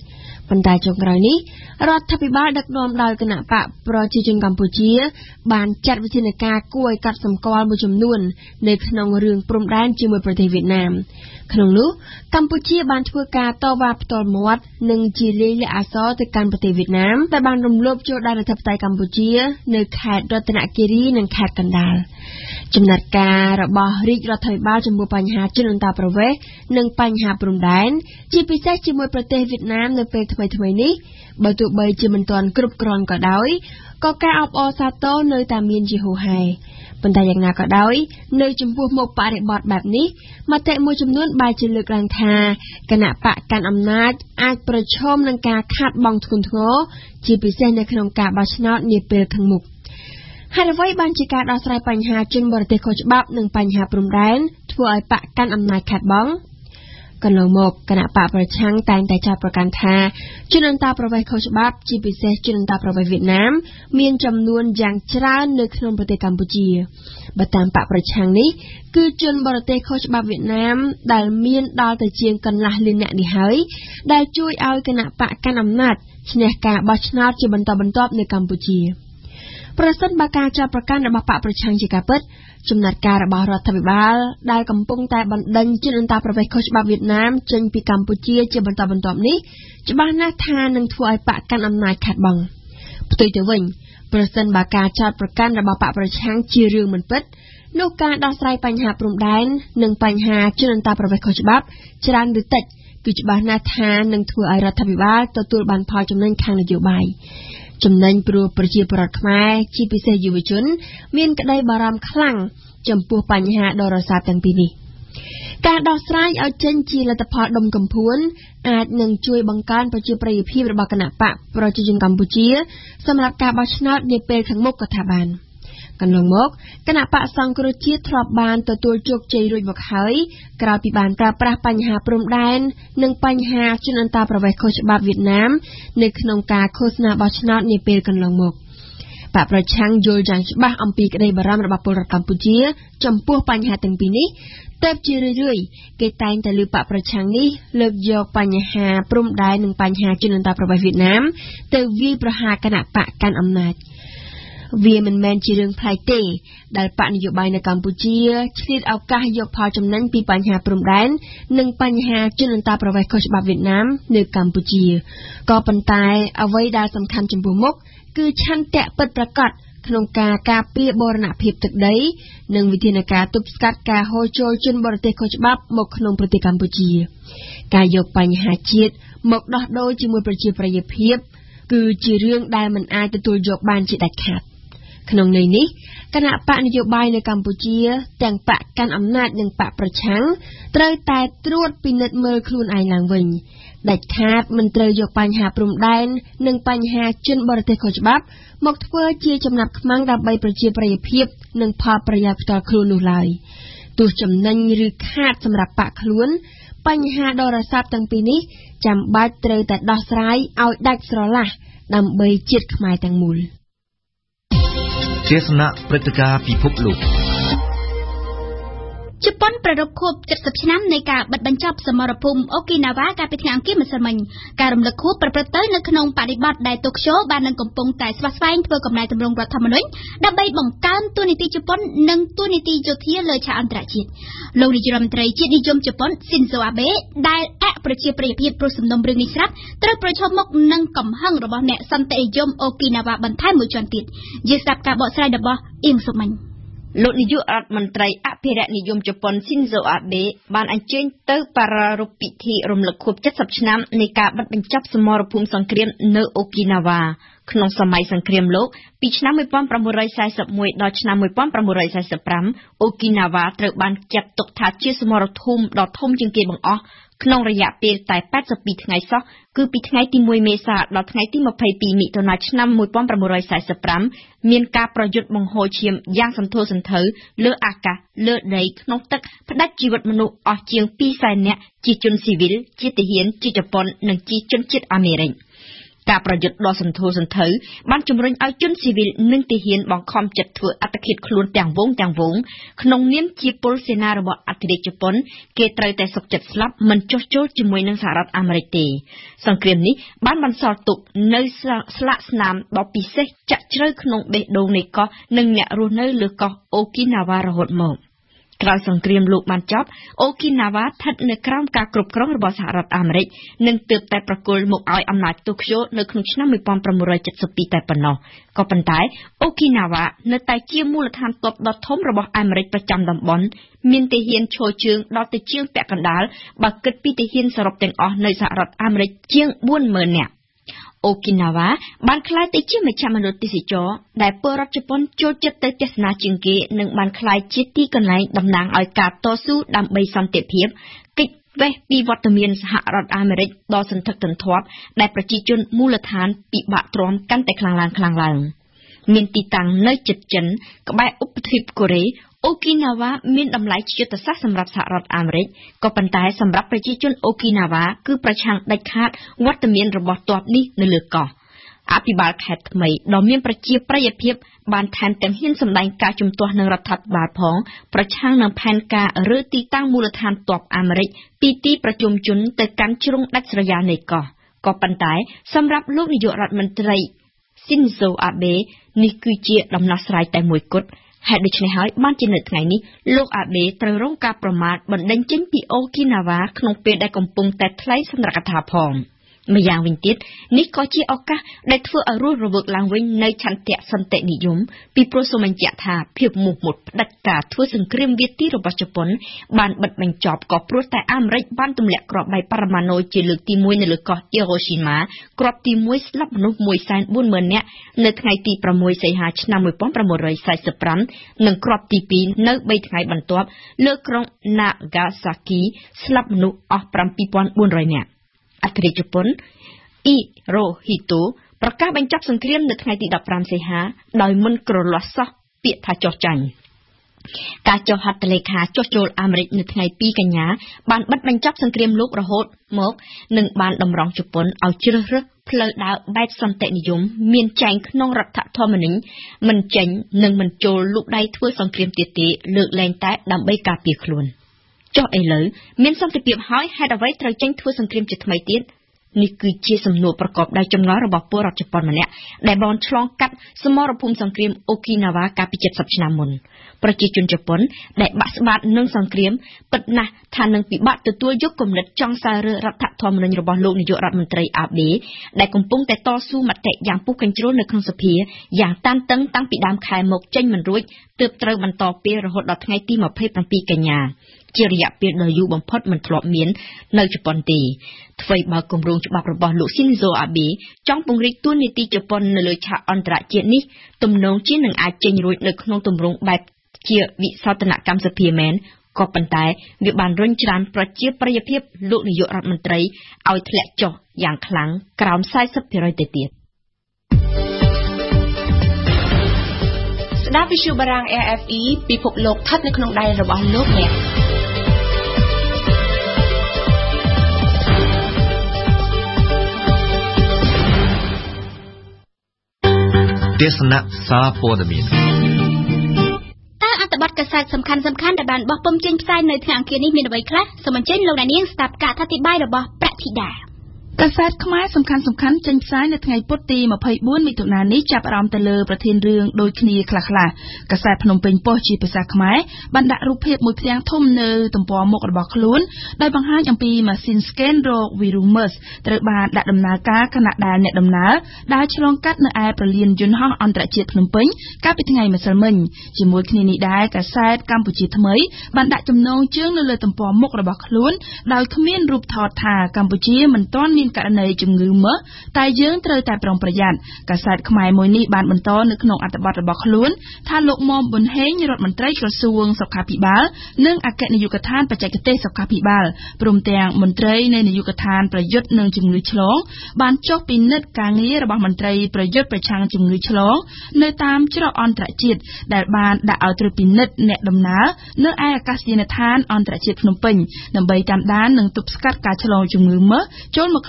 ប៉ុន្តែចុងក្រោយនេះរដ្ឋាភិបាលដឹកនាំដោយគណៈបកប្រជាជនកម្ពុជាបានចាត់វិធានការគួរឲ្យកត់សម្គាល់មួយចំនួននៅក្នុងរឿងព្រំដែនជាមួយប្រទេសវៀតណាមក្នុងនោះកម្ពុជាបានធ្វើការតវ៉ាផ្ទាល់មាត់និងជាលាយលក្ខណ៍អក្សរទៅកាន់ប្រទេសវៀតណាមដែលបានរំលោភចូលដែនអធិបតេយ្យកម្ពុជានៅខេត្តរតនគិរីនិងខេត្តកណ្ដាលចំណាត់ការរបស់រាជរដ្ឋាភិបាលចំពោះបញ្ហាជនអន្តោប្រវេសន៍និងបញ្ហាព្រំដែនជាពិសេសជាមួយប្រទេសវៀតណាមនៅពេលថ្មីៗនេះបើទោះបីជាមិនទាន់គ្រប់គ្រាន់ក៏ដោយក៏ការអបអរសាទរនៅតែមានជាហូរហែប៉ុន្តែយ៉ាងណាក៏ដោយនៅចំពោះមុខបរិបទបែបនេះមតិមួយចំនួនបែរជាលើកឡើងថាគណៈបកកាន់អំណាចអាចប្រឈមនឹងការខាតបង់ធ្ងន់ធ្ងរជាពិសេសនៅក្នុងការបោះឆ្នោតនាពេលខាងមុខហើយអ្វីបានជាការដោះស្រាយបញ្ហាជនបរទេសខុសច្បាប់និងបញ្ហាព្រំដែនធ្វើឲ្យបកកាន់អំណាចខាតបង់កន្លងមកគណៈបកប្រឆាំងតែងតែចោទប្រកាន់ថាជនអន្តោប្រវេសន៍ខុសច្បាប់ជាពិសេសជនអន្តោប្រវេសន៍វៀតណាមមានចំនួនយ៉ាងច្រើននៅក្នុងប្រទេសកម្ពុជាបើតាមបកប្រឆាំងនេះគឺជនបរទេសខុសច្បាប់វៀតណាមដែលមានដល់ទៅជាងកន្លះលាននាក់នេះហើយដែលជួយឲ្យគណៈបកកាន់អំណាចឈ្នះការបោះឆ្នោតជាបន្តបន្ទាប់នៅកម្ពុជាប្រសិនបើការចោទប្រកាន់របស់បកប្រឆាំងជាការពិតចំណាត់ការរបស់រដ្ឋាភិបាលដែលកំពុងតែបណ្ដេញជនអន្តោប្រវេសន៍ខុសច្បាប់វៀតណាមចេញពីកម្ពុជាជាបន្តបន្ទាប់នេះច្បាស់ណាស់ថានឹងធ្វើឲ្យបកកាន់អំណាចខាតបង់ផ្ទុយទៅវិញប្រសិនបើការចោទប្រកាន់របស់បកប្រឆាំងជារឿងមិនពិតនោះការដោះស្រាយបញ្ហាព្រំដែននិងបញ្ហាជនអន្តោប្រវេសន៍ខុសច្បាប់ច្រើនឬតិចគឺច្បាស់ណាស់ថានឹងធ្វើឲ្យរដ្ឋាភិបាលទទួលបានផលចំណេញខាងនយោបាយចំណេញព្រោះប្រជាពលរដ្ឋខ្មែរជាពិសេសយុវជនមានក្តីបារម្ភខ្លាំងចំពោះបញ្ហាដ៏រសើបទាំងពីរនេះការដោះស្រាយឲ្យចេញជាលទ្ធផលដុំកំភួនអាចនឹងជួយបង្កើនប្រជាប្រិយភាពរបស់គណៈបកប្រជាជនកម្ពុជាសម្រាប់ការបោះឆ្នោតនាពេលខាងមុខក៏ថាបានកន្លងមកគណៈបកសង្គ្រោះជាតិធ្លាប់បានទទួលជោគជ័យរួចមកហើយក្រោយពីបានប្រើប្រាស់បញ្ហាព្រំដែននិងបញ្ហាជនអន្តោប្រវេសន៍ខុសច្បាប់វៀតណាមនៅក្នុងការឃោសនាបោះឆ្នោតនាពេលកន្លងមកបកប្រឆាំងយល់យ៉ាងច្បាស់អំពីក្តីបារម្ភរបស់ពលរដ្ឋកម្ពុជាចំពោះបញ្ហាទាំងពីរនេះតែជារឿយៗគេតែងតែលើកបកប្រឆាំងនេះលើកយកបញ្ហាព្រំដែននិងបញ្ហាជនអន្តោប្រវេសន៍វៀតណាមទៅវាយប្រហារគណៈបកកាន់អំណាចវាមិនមែនជារឿងប្លែកទេដែលបកនយោបាយនៅកម្ពុជាឆ្លៀតឱកាសយកផលចំណេញពីបញ្ហាព្រំដែននិងបញ្ហាជនអន្តោប្រវេសន៍ខុសច្បាប់វៀតណាមនៅកម្ពុជាក៏ប៉ុន្តែអ្វីដែលសំខាន់ចំពោះមុខគឺឆន្ទៈពិតប្រាកដក្នុងការការពារបូរណភាពទឹកដីនិងវិធានការទប់ស្កាត់ការហូរចូលជនបរទេសខុសច្បាប់មកក្នុងប្រទេសកម្ពុជាការយកបញ្ហាជាតិមកដោះដូរជាមួយប្រជាប្រិយភាពគឺជារឿងដែលមិនអាចទទួលយកបានជាដាច់ខាតក្នុងន័យនេះគណៈបកនយោបាយនៅកម្ពុជាទាំងបកកាន់អំណាចនិងបកប្រឆាំងត្រូវតែត្រួតពិនិត្យមើលខ្លួនឯងឡើងវិញដាច់ខាតមិនត្រូវយកបញ្ហាព្រំដែននិងបញ្ហាជនបរទេសខុសច្បាប់មកធ្វើជាចំណាប់ខ្មាំងដើម្បីប្រជាប្រិយភាពនិងផលប្រយោជន៍ផ្ទាល់ខ្លួននោះឡើយទោះចំណេញឬខាតសម្រាប់បកខ្លួនបញ្ហាដ៏រសើបទាំងពីរនេះចាំបាច់ត្រូវតែដោះស្រាយឲ្យដាច់ស្រឡះដើម្បីជាតិខ្មែរទាំងមូលទេសនាព្រឹត្តិការណ៍ពិភពលោកជប៉ុនប្រារព្ធខួបเจ็ดสิบឆ្នាំនៃការបិទបញ្ចប់សមរភូមិអូគីណាវ៉ាកាលពីថ្ងៃអង្គារម្សិលមិញការរំលឹកខួបប្រព្រឹត្តទៅនៅក្នុងបរិបទដែលតូក្យូបាននឹងកំពុងតែស្វាស្វែងធ្វើកំណែទម្រង់រដ្ឋធម្មនុញ្ញដើម្បីបង្កើនតួនាទីជប៉ុននិងតួនាទីយោធាលើឆាកអន្តរជាតិលោកនាយរដ្ឋមន្ត្រីជាតិនិយមជប៉ុនស៊ីនហ្សូអាបេដែលអប្រជាប្រិយភាពព្រោះសំណុំរឿងនេះស្រាប់ត្រូវប្រឈមមុខនឹងកំហឹងរបស់អ្នកសន្តិនិយមអូគីណាវ៉ាបន្ថែមមួយជាន់ទៀតយើងស្ដាប់ការបកស្រាយរបស់អៀងសុមិញលោកនាយករដ្ឋមន្ត្រីអភិរក្សនិយមជប៉ុនស៊ីនហ្សូអាបេបានអញ្ជើញទៅប្រារព្ធពិធីរំលឹកខួបเจ็ดสิบឆ្នាំនៃការបិទបញ្ចប់សមរភូមិសង្គ្រាមនៅអូគីណាវ៉ាក្នុងសម័យសង្គ្រាមលោកពីឆ្នាំmột nghìn chín trăm四十mộtដល់ឆ្នាំmột nghìn chín trăm bốn mươi lămអូគីណាវ៉ាត្រូវបានចាត់ទុកថាជាសមរភូមិដ៏ធំជាងគេបង្អស់ក្នុងរយៈពេលតែแปดสิบពីរថ្ងៃសោះគឺពីថ្ងៃទីមួយមេសាដល់ថ្ងៃទីยี่สิบสองមិថុនាឆ្នាំmột nghìn chín trăm bốn mươi lămមានការប្រយុទ្ធបង្ហូរឈាមយ៉ាងសន្ធោសន្ធៅលើអាកាសលើដីក្នុងទឹកផ្ដាច់ជីវិតមនុស្សអស់ជាងពីរសែននាក់ជាជនស៊ីវិលជាទាហានជាជប៉ុននិងជាជនជាតិអាមេរិកការប្រយុទ្ធដ៏សន្ធោសន្ធៅបានជំរុញឲ្យជនស៊ីវិលនិងទាហានបង្ខំចិត្តធ្វើអត្តឃាតខ្លួនទាំងវងទាំងវងក្នុងនាមជាពលសេនារបស់អធិរាជជប៉ុនគេត្រូវតែសុខចិត្តស្លាប់មិនចុះចូលជាមួយនឹងសហរដ្ឋអាមេរិកទេសង្គ្រាមនេះបានបន្សល់ទុកនៅស្លាកស្នាមដ៏ពិសេសចាក់ជ្រៅក្នុងបេះដូងនៃកោះនិងអ្នករស់នៅលើកោះអូគីណាវ៉ារហូតមកក្រោយសង្គ្រាមលោកបានចប់អូគីណាវ៉ាស្ថិតនៅក្រោមការគ្រប់គ្រងរបស់សហរដ្ឋអាមេរិកនិងទើបតែប្រគល់មកឲ្យអំណាចតូក្យូនៅក្នុងឆ្នាំnineteen seventy-twoតែប៉ុណ្ណោះក៏ប៉ុន្តែអូគីណាវ៉ានៅតែជាមូលដ្ឋានទ័ពដ៏ធំរបស់អាមេរិកប្រចាំតំបន់មានទាហានឈរជើងដល់ទៅជាងពាក់កណ្ដាលបើគិតពីទាហានសរុបទាំងអស់នៅសហរដ្ឋអាមេរិកជាងfour thousandនាក់អូគីណាវ៉ាបានក្លាយទៅជាមជ្ឈមណ្ឌលទេសចរដែលពលរដ្ឋជប៉ុនចូលចិត្តទៅទស្សនាជាងគេនិងបានក្លាយជាទីកន្លែងតំណាងឲ្យការតស៊ូដើម្បីសន្តិភាពកិច្ចវេះពីវត្តមានសហរដ្ឋអាមេរិកដ៏សន្ធឹកសន្ធាប់ដែលប្រជាជនមូលដ្ឋានពិបាកទ្រាំកាន់តែខ្លាំងឡើងខ្លាំងឡើងមានទីតាំងនៅជិតចិនក្បែរឧបទ្វីបកូរ៉េអូគីណាវ៉ាមានតម្លៃជាយុទ្ធសាស្ត្រសម្រាប់សហរដ្ឋអាមេរិកក៏ប៉ុន្តែសម្រាប់ប្រជាជនអូគីណាវ៉ាគឺប្រឆាំងដាច់ខាតវត្តមានរបស់ទ័ពនេះនៅលើកោះអភិបាលខេត្តថ្មីដ៏មានប្រជាប្រិយភាពបានថែមទាំងហ៊ានសម្ដែងការជំទាស់នឹងរដ្ឋាភិបាលផងប្រឆាំងនឹងផែនការឬទីតាំងមូលដ្ឋានទ័ពអាមេរិកពីទីប្រជុំជនទៅកាន់ជ្រុងដាច់ស្រយាលនៃកោះក៏ប៉ុន្តែសម្រាប់លោកនាយករដ្ឋមន្ត្រី Shinzo Abe នេះគឺជាដំណោះស្រាយតែមួយគត់ហេតុដូច្នេះហើយបានជានៅថ្ងៃនេះលោកអាបេត្រូវរងការប្រមាថបណ្ដេញចេញពីអូគីណាវ៉ាក្នុងពេលដែលកំពុងតែថ្លែងសន្និដ្ឋានផងម្យ៉ាងវិញទៀតនេះក៏ជាឱកាសដែលធ្វើឲ្យរស់រវើកឡើងវិញនៅឆន្ទៈសន្តិនិយមពីព្រោះសូមបញ្ជាក់ថាភាពមោះមុតផ្ដាច់ការធ្វើសង្គ្រាមវាទីរបស់ជប៉ុនបានបិទបញ្ចប់ក៏ព្រោះតែអាមេរិកបានទម្លាក់គ្រាប់បែបបរមាណូជាលើកទីoneនៅលើកោះអ៊ីរ៉ូស៊ីម៉ាគ្រាប់ទីoneស្លាប់មនុស្សone hundred forty thousandនាក់នៅថ្ងៃទីsixសីហាឆ្នាំnineteen forty-fiveនិងគ្រាប់ទីtwoនៅthreeថ្ងៃបន្ទាប់លើក្រុង Nagasaki ស្លាប់មនុស្សអស់seven thousand four hundredនាក់អធិរាជជប៉ុនអ៊ីរ៉ូហ៊ីតូប្រកាសបញ្ចប់សង្គ្រាមនៅថ្ងៃទីfifteenសីហាដោយមិនក្រឡាស់សោះពាក្យថាចោះចាញ់ការចុះហត្ថលេខាចុះចូលអាមេរិកនៅថ្ងៃtwoកញ្ញាបានបិទបញ្ចប់សង្គ្រាមលោករហូតមកនិងបានតម្រង់ជប៉ុនឲ្យជ្រើសរើសផ្លូវដើរបែបសន្តិនិយមមានចែងក្នុងរដ្ឋធម្មនុញ្ញមិនចេញនិងមិនចូលលូកដៃធ្វើសង្គ្រាមទៀតទេលើកលែងតែដើម្បីការពារខ្លួនចុះឥឡូវមានសន្តិភាពហើយហេតុអ្វីត្រូវចេញធ្វើសង្គ្រាមជាថ្មីទៀតនេះគឺជាសំណួរប្រកបដោយចម្ងល់របស់ពលរដ្ឋជប៉ុនម្នាក់ដែលបានឆ្លងកាត់សមរភូមិសង្គ្រាមអូគីណាវ៉ាកាលពីseventyឆ្នាំមុនប្រជាជនជប៉ុនដែលបាក់ស្បាតនឹងសង្គ្រាមពិតណាស់ថានឹងពិបាកទទួលយកគំនិតចង់សើរើរដ្ឋធម្មនុញ្ញរបស់លោកនាយករដ្ឋមន្ត្រីអាបេដែលកំពុងតែតស៊ូមតិយ៉ាងពុះកញ្ជ្រោលនៅក្នុងសភាយ៉ាងតានតឹងតាំងពីដើមខែមកចេញមិនរួចទើបត្រូវបន្តពេលរហូតដល់ថ្ងៃទីtwenty-sevenកញ្ញាជារយៈពេលដ៏យូរបំផុតមិនធ្លាប់មាននៅជប៉ុនទេអ្វីបើគម្រោងច្បាប់របស់លោក Shinzo Abe ចង់ពង្រីកតួនាទីជប៉ុននៅលើឆាកអន្តរជាតិនេះទំនងជានឹងអាចចេញរួចនៅក្នុងទម្រង់បែបជាវិសោធនកម្មសភាមែនក៏ប៉ុន្តែវាបានរុញច្រានប្រជាប្រិយភាពលោកនាយករដ្ឋមន្ត្រីឲ្យធ្លាក់ចុះយ៉ាងខ្លាំងក្រោមforty percentទៅទៀតស្ដាប់វិទ្យុបារាំង R F E ពិភពលោកស្ថិតនៅក្នុងដៃរបស់លោកអ្នកទេសនាសារព័ត៌មានតើអត្ថបទកាសែតសំខាន់ៗដែលបានបោះពុម្ពចេញផ្សាយនៅថ្ងៃអង្គារនេះមានអ្វីខ្លះសូមអញ្ជើញលោកអ្នកនាងស្ដាប់ការអធិប្បាយរបស់ប្រាក់ធីតាកាសែតខ្មែរសំខាន់សំខាន់ចេញផ្សាយនៅថ្ងៃពុធទីtwenty-fourមិថុនានេះចាប់អារម្មណ៍ទៅលើប្រធានរឿងដូចគ្នាខ្លះៗកាសែតភ្នំពេញប៉ុស្តិ៍ជាភាសាខ្មែរបានដាក់រូបភាពមួយផ្ទាំងធំនៅទំព័រមុខរបស់ខ្លួនដោយបង្ហាញអំពីម៉ាស៊ីន scan រោគ virus MERS ត្រូវបានដាក់ដំណើរការខណៈដែលអ្នកដំណើរដើរឆ្លងកាត់នៅឯប្រលានយន្តហោះអន្តរជាតិភ្នំពេញកាលពីថ្ងៃម្សិលមិញជាមួយគ្នានេះដែរកាសែតកម្ពុជាថ្មីបានដាក់ចំណងជើងនៅលើទំព័រមុខរបស់ខ្លួនដោយគ្មានរូបថតថាកម្ពុជាមិនទាន់មានករណីជំងឺមើសតែយើងត្រូវតែប្រុងប្រយ័ត្នកាសែតខ្មែរមួយនេះបានបន្តនៅក្នុងអត្ថបទរបស់ខ្លួនថាលោកមុំប៊ុនហេងរដ្ឋមន្ត្រីក្រសួងសុខាភិបាលនិងអគ្គនាយកដ្ឋានបច្ចេកទេសសុខាភិបាលព្រមទាំងមន្ត្រីនៃនាយកដ្ឋានប្រយុទ្ធនឹងជំងឺឆ្លងបានចុះពិនិត្យការងាររបស់មន្ត្រីប្រយុទ្ធប្រឆាំងជំងឺឆ្លងនៅតាមច្រកអន្តរជាតិដែលបានដាក់ឲ្យត្រួតពិនិត្យអ្នកដំណើរនៅឯអាកាសយានដ្ឋានអន្តរជាតិភ្នំពេញដើម្បីតាមដាននិងទប់ស្កាត់ការឆ្លងជំងឺមើសចូលមកក្នុង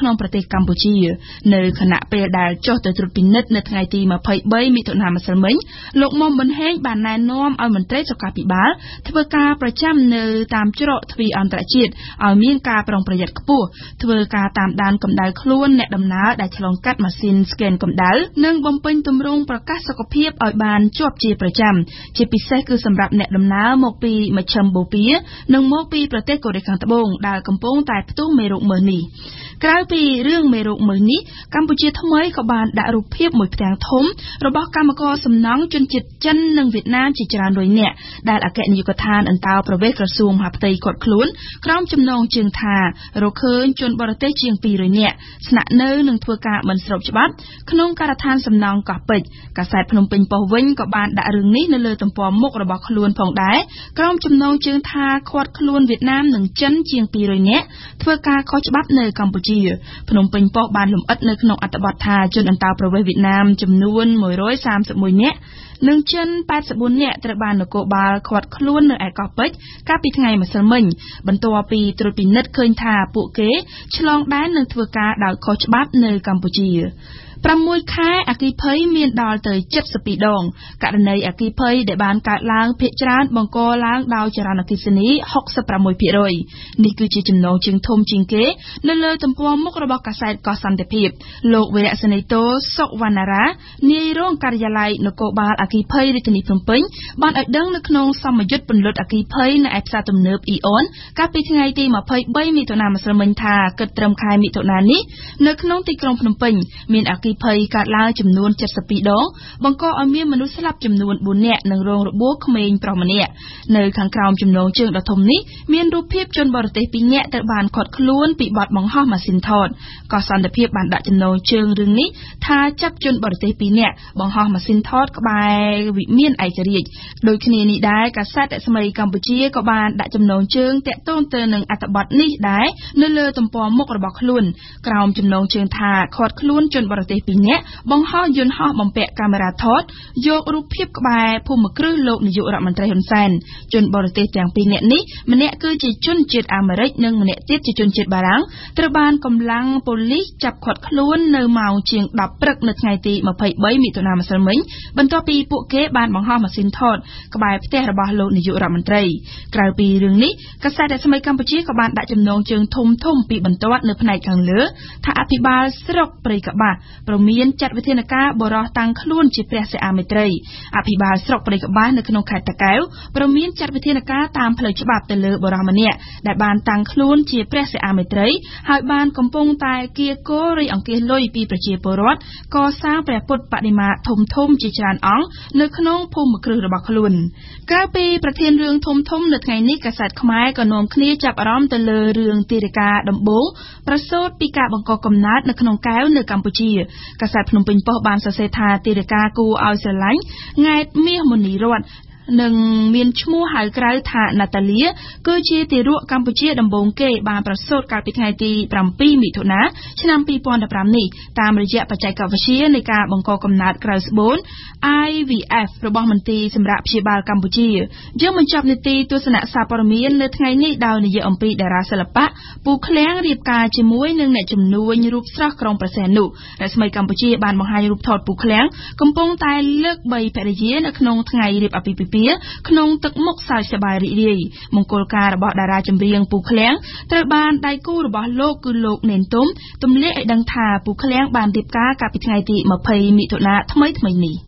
ក្នុងប្រទេសកម្ពុជានៅខណៈពេលដែលចុះទៅត្រួតពិនិត្យនៅថ្ងៃទីยี่สิบสามមិថុនាម្សិលមិញលោកមុំប៊ុនហេងបានណែនាំឲ្យមន្ត្រីសុខាភិបាលធ្វើការប្រចាំនៅតាមច្រកទ្វារអន្តរជាតិឲ្យមានការប្រុងប្រយ័ត្នខ្ពស់ធ្វើការតាមដានកម្ដៅខ្លួនអ្នកដំណើរដែលឆ្លងកាត់ម៉ាស៊ីនស្កេនកម្ដៅនិងបំពេញទម្រង់ប្រកាសសុខភាពឲ្យបានជាប់ជាប្រចាំជាពិសេសគឺសម្រាប់អ្នកដំណើរមកពីមជ្ឈិមបូព៌ានិងមកពីប្រទេសកូរ៉េខាងត្បូងដែលកំពុងតែផ្ទុះមេរោគមើលនេះក្រៅពីរឿងមេរោគមើលនេះកម្ពុជាថ្មីក៏បានដាក់រូបភាពមួយផ្ទាំងធំរបស់កម្មករសំណង់ជនជាតិចិននិងវៀតណាមជាច្រើនរយនាក់ដែលអគ្គនាយកដ្ឋានអន្តោប្រវេសន៍ក្រសួងមហាផ្ទៃគាត់ខ្លួនក្រោមចំណងជើងថារកឃើញជនបរទេសជាងពីររយនាក់ស្នាក់នៅនិងធ្វើការមិនស្របច្បាប់ក្នុងការដ្ឋានសំណង់កោះពេជ្រកាសែតភ្នំពេញប៉ុស្តិ៍វិញក៏បានដាក់រឿងនេះនៅលើទំព័រមុខរបស់ខ្លួនផងដែរក្រោមចំណងជើងថាគាត់ខ្លួនវៀតណាមនិងចិនជាងពីររយនាក់ធ្វើការខុសច្បាប់នៅកម្ពុជាភ្នំពេញប៉ុស្តិ៍បានលម្អិតនៅក្នុងអត្ថបទថាជនអន្តោប្រវេសន៍វៀតណាមចំនួនមួយរយសាមសិបមួយនាក់និងចិនแปดสิบสี่នាក់ត្រូវបាននគរបាលឃាត់ខ្លួននៅឯកោះពេជ្រកាលពីថ្ងៃម្សិលមិញបន្ទាប់ពីត្រួតពិនិត្យឃើញថាពួកគេឆ្លងដែននិងធ្វើការដោយខុសច្បាប់នៅកម្ពុជាប្រាំមួយខែអគ្គិភ័យមានដល់ទៅเจ็ดสิบสองដងករណីអគ្គិភ័យដែលបានកើតឡើងភាគច្រើនបង្កឡើងដោយចរន្តអគ្គិសនីหกสิบหกភាគរយនេះគឺជាចំណងជើងធំជាងគេនៅលើទំព័រមុខរបស់កាសែតកោះសន្តិភាពលោកវរៈសេនីតូសុវណ្ណារានាយរងការិយាល័យនគរបាលអគ្គិភ័យរាជធានីភ្នំពេញបានឲ្យដឹងនៅក្នុងសមយុទ្ធពន្លត់អគ្គិភ័យនៅឯផ្សារទំនើបអ៊ីអនកាលពីថ្ងៃទីยี่สิบสามមិថុនាម្សិលមិញថាគិតត្រឹមខែមិថុនានេះនៅក្នុងទីក្រុងភ្នំពេញមានអគ្គិភ័យកើតឡើងចំនួនเจ็ดสิบสองដងបង្កឲ្យមានមនុស្សស្លាប់ចំនួនbốnនាក់និងរងរបួសក្មេងប្រុសម្នាក់នៅខាងក្រោមចំណងជើងដ៏ធំនេះមានរូបភាពជនបរទេសពីរនាក់ត្រូវបានឃាត់ខ្លួនពីបទបង្ហោះម៉ាស៊ីនថតកោះសន្តិភាពបានដាក់ចំណងជើងរឿងនេះថាចាប់ជនបរទេសពីរនាក់បង្ហោះម៉ាស៊ីនថតក្បែរវិមានឯករាជ្យដូចគ្នានេះដែរកាសែតរស្មីកម្ពុជាក៏បានដាក់ចំណងជើងតាក់ទងទៅនឹងអត្ថបទនេះដែរនៅលើទំព័រមុខរបស់ខ្លួនក្រោមចំណងជើងថាឃាត់ខ្លួនជនបរទេសពីរនាក់បង្ហោះយន្តហោះបំពាក់កាមេរ៉ាថតយករូបភាពក្បែរភូមិគ្រឹះលោកនាយករដ្ឋមន្ត្រីហ៊ុនសែនជនបរទេសទាំងពីរនាក់នេះម្នាក់គឺជាជនជាតិអាមេរិកនិងម្នាក់ទៀតជាជនជាតិបារាំងត្រូវបានកម្លាំងប៉ូលីសចាប់ឃាត់ខ្លួននៅម៉ោងជាងដប់ព្រឹកនៅថ្ងៃទីยี่สิบสามមិថុនាម្សិលមិញបន្ទាប់ពីពួកគេបានបង្ហោះម៉ាស៊ីនថតក្បែរផ្ទះរបស់លោកនាយករដ្ឋមន្ត្រីក្រៅពីរឿងនេះកាសែតរស្មីកម្ពុជាក៏បានដាក់ចំណងជើងធំធំពីបន្ទាត់នៅផ្នែកខាងលើថាអភិបាលស្រុកព្រៃកបាស់ព្រមានចាត់វិធានការបរិះតាំងខ្លួនជាព្រះសិអាមេត្រីអភិបាលស្រុកព្រៃកបាស់នៅក្នុងខេត្តតាកែវព្រមានចាត់វិធានការតាមផ្លូវច្បាប់ទៅលើបរិះម្នាក់ដែលបានតាំងខ្លួនជាព្រះសិអាមេត្រីហើយបានកំពុងតែគៀកោរៃអង្គាសលុយពីប្រជាពលរដ្ឋកសាងព្រះពុទ្ធបដិមាធំធំជាច្រើនអង្គនៅក្នុងភូមិគ្រឹះរបស់ខ្លួនក្រៅពីប្រធានរឿងធំធំនៅថ្ងៃនេះកាសែតខ្មែរក៏នាំគ្នាចាប់អារម្មណ៍ទៅលើរឿងទារិកាដំបូងប្រសូតពីការបង្កកំណើតនៅក្នុងកែវនៅកម្ពុជាកាសែតភ្នំពេញប៉ុស្តិ៍បានសរសេរថាទារិកាគួរឲ្យស្រឡាញ់ង៉ែតមាសមុនីរតន៍និងមានឈ្មោះហៅក្រៅថាណាតាលីគឺជាទារកកម្ពុជាដំបូងគេបានប្រសូតកាលពីថ្ងៃទីbảyមិថុនាឆ្នាំពីរពាន់ដប់ប្រាំនេះតាមរយៈបច្ចេកវិទ្យានៃការបង្កកំណើតក្រៅស្បូន I V F របស់មន្ទីរសម្រាប់ព្យាបាលកម្ពុជាយើងបញ្ចប់នីតិទស្សនៈសារព័ត៌មាននៅថ្ងៃនេះដោយនិយាយអំពីតារាសិល្បៈពូឃ្លាំងរៀបការជាមួយនឹងអ្នកជំនួញរូបស្រស់ក្រុងប្រសេះនុរស្មីកម្ពុជាបានបង្ហាញរូបថតពូឃ្លាំងកំពុងតែលើកបីភរិយានៅក្នុងថ្ងៃរៀបអាពាហ៍ពិពាហ៍ក្នុងទឹកមុខសើចសប្បាយរីករាយមង្គលការរបស់តារាចម្រៀងពូឃ្លាំងត្រូវបានដៃគូរបស់លោកគឺលោកនេនទុំទម្លាក់ឲ្យដឹងថាពូឃ្លាំងបានរៀបការកាលពីថ្ងៃទីยี่สิบមិថុនាថ្មីថ្មីនេះ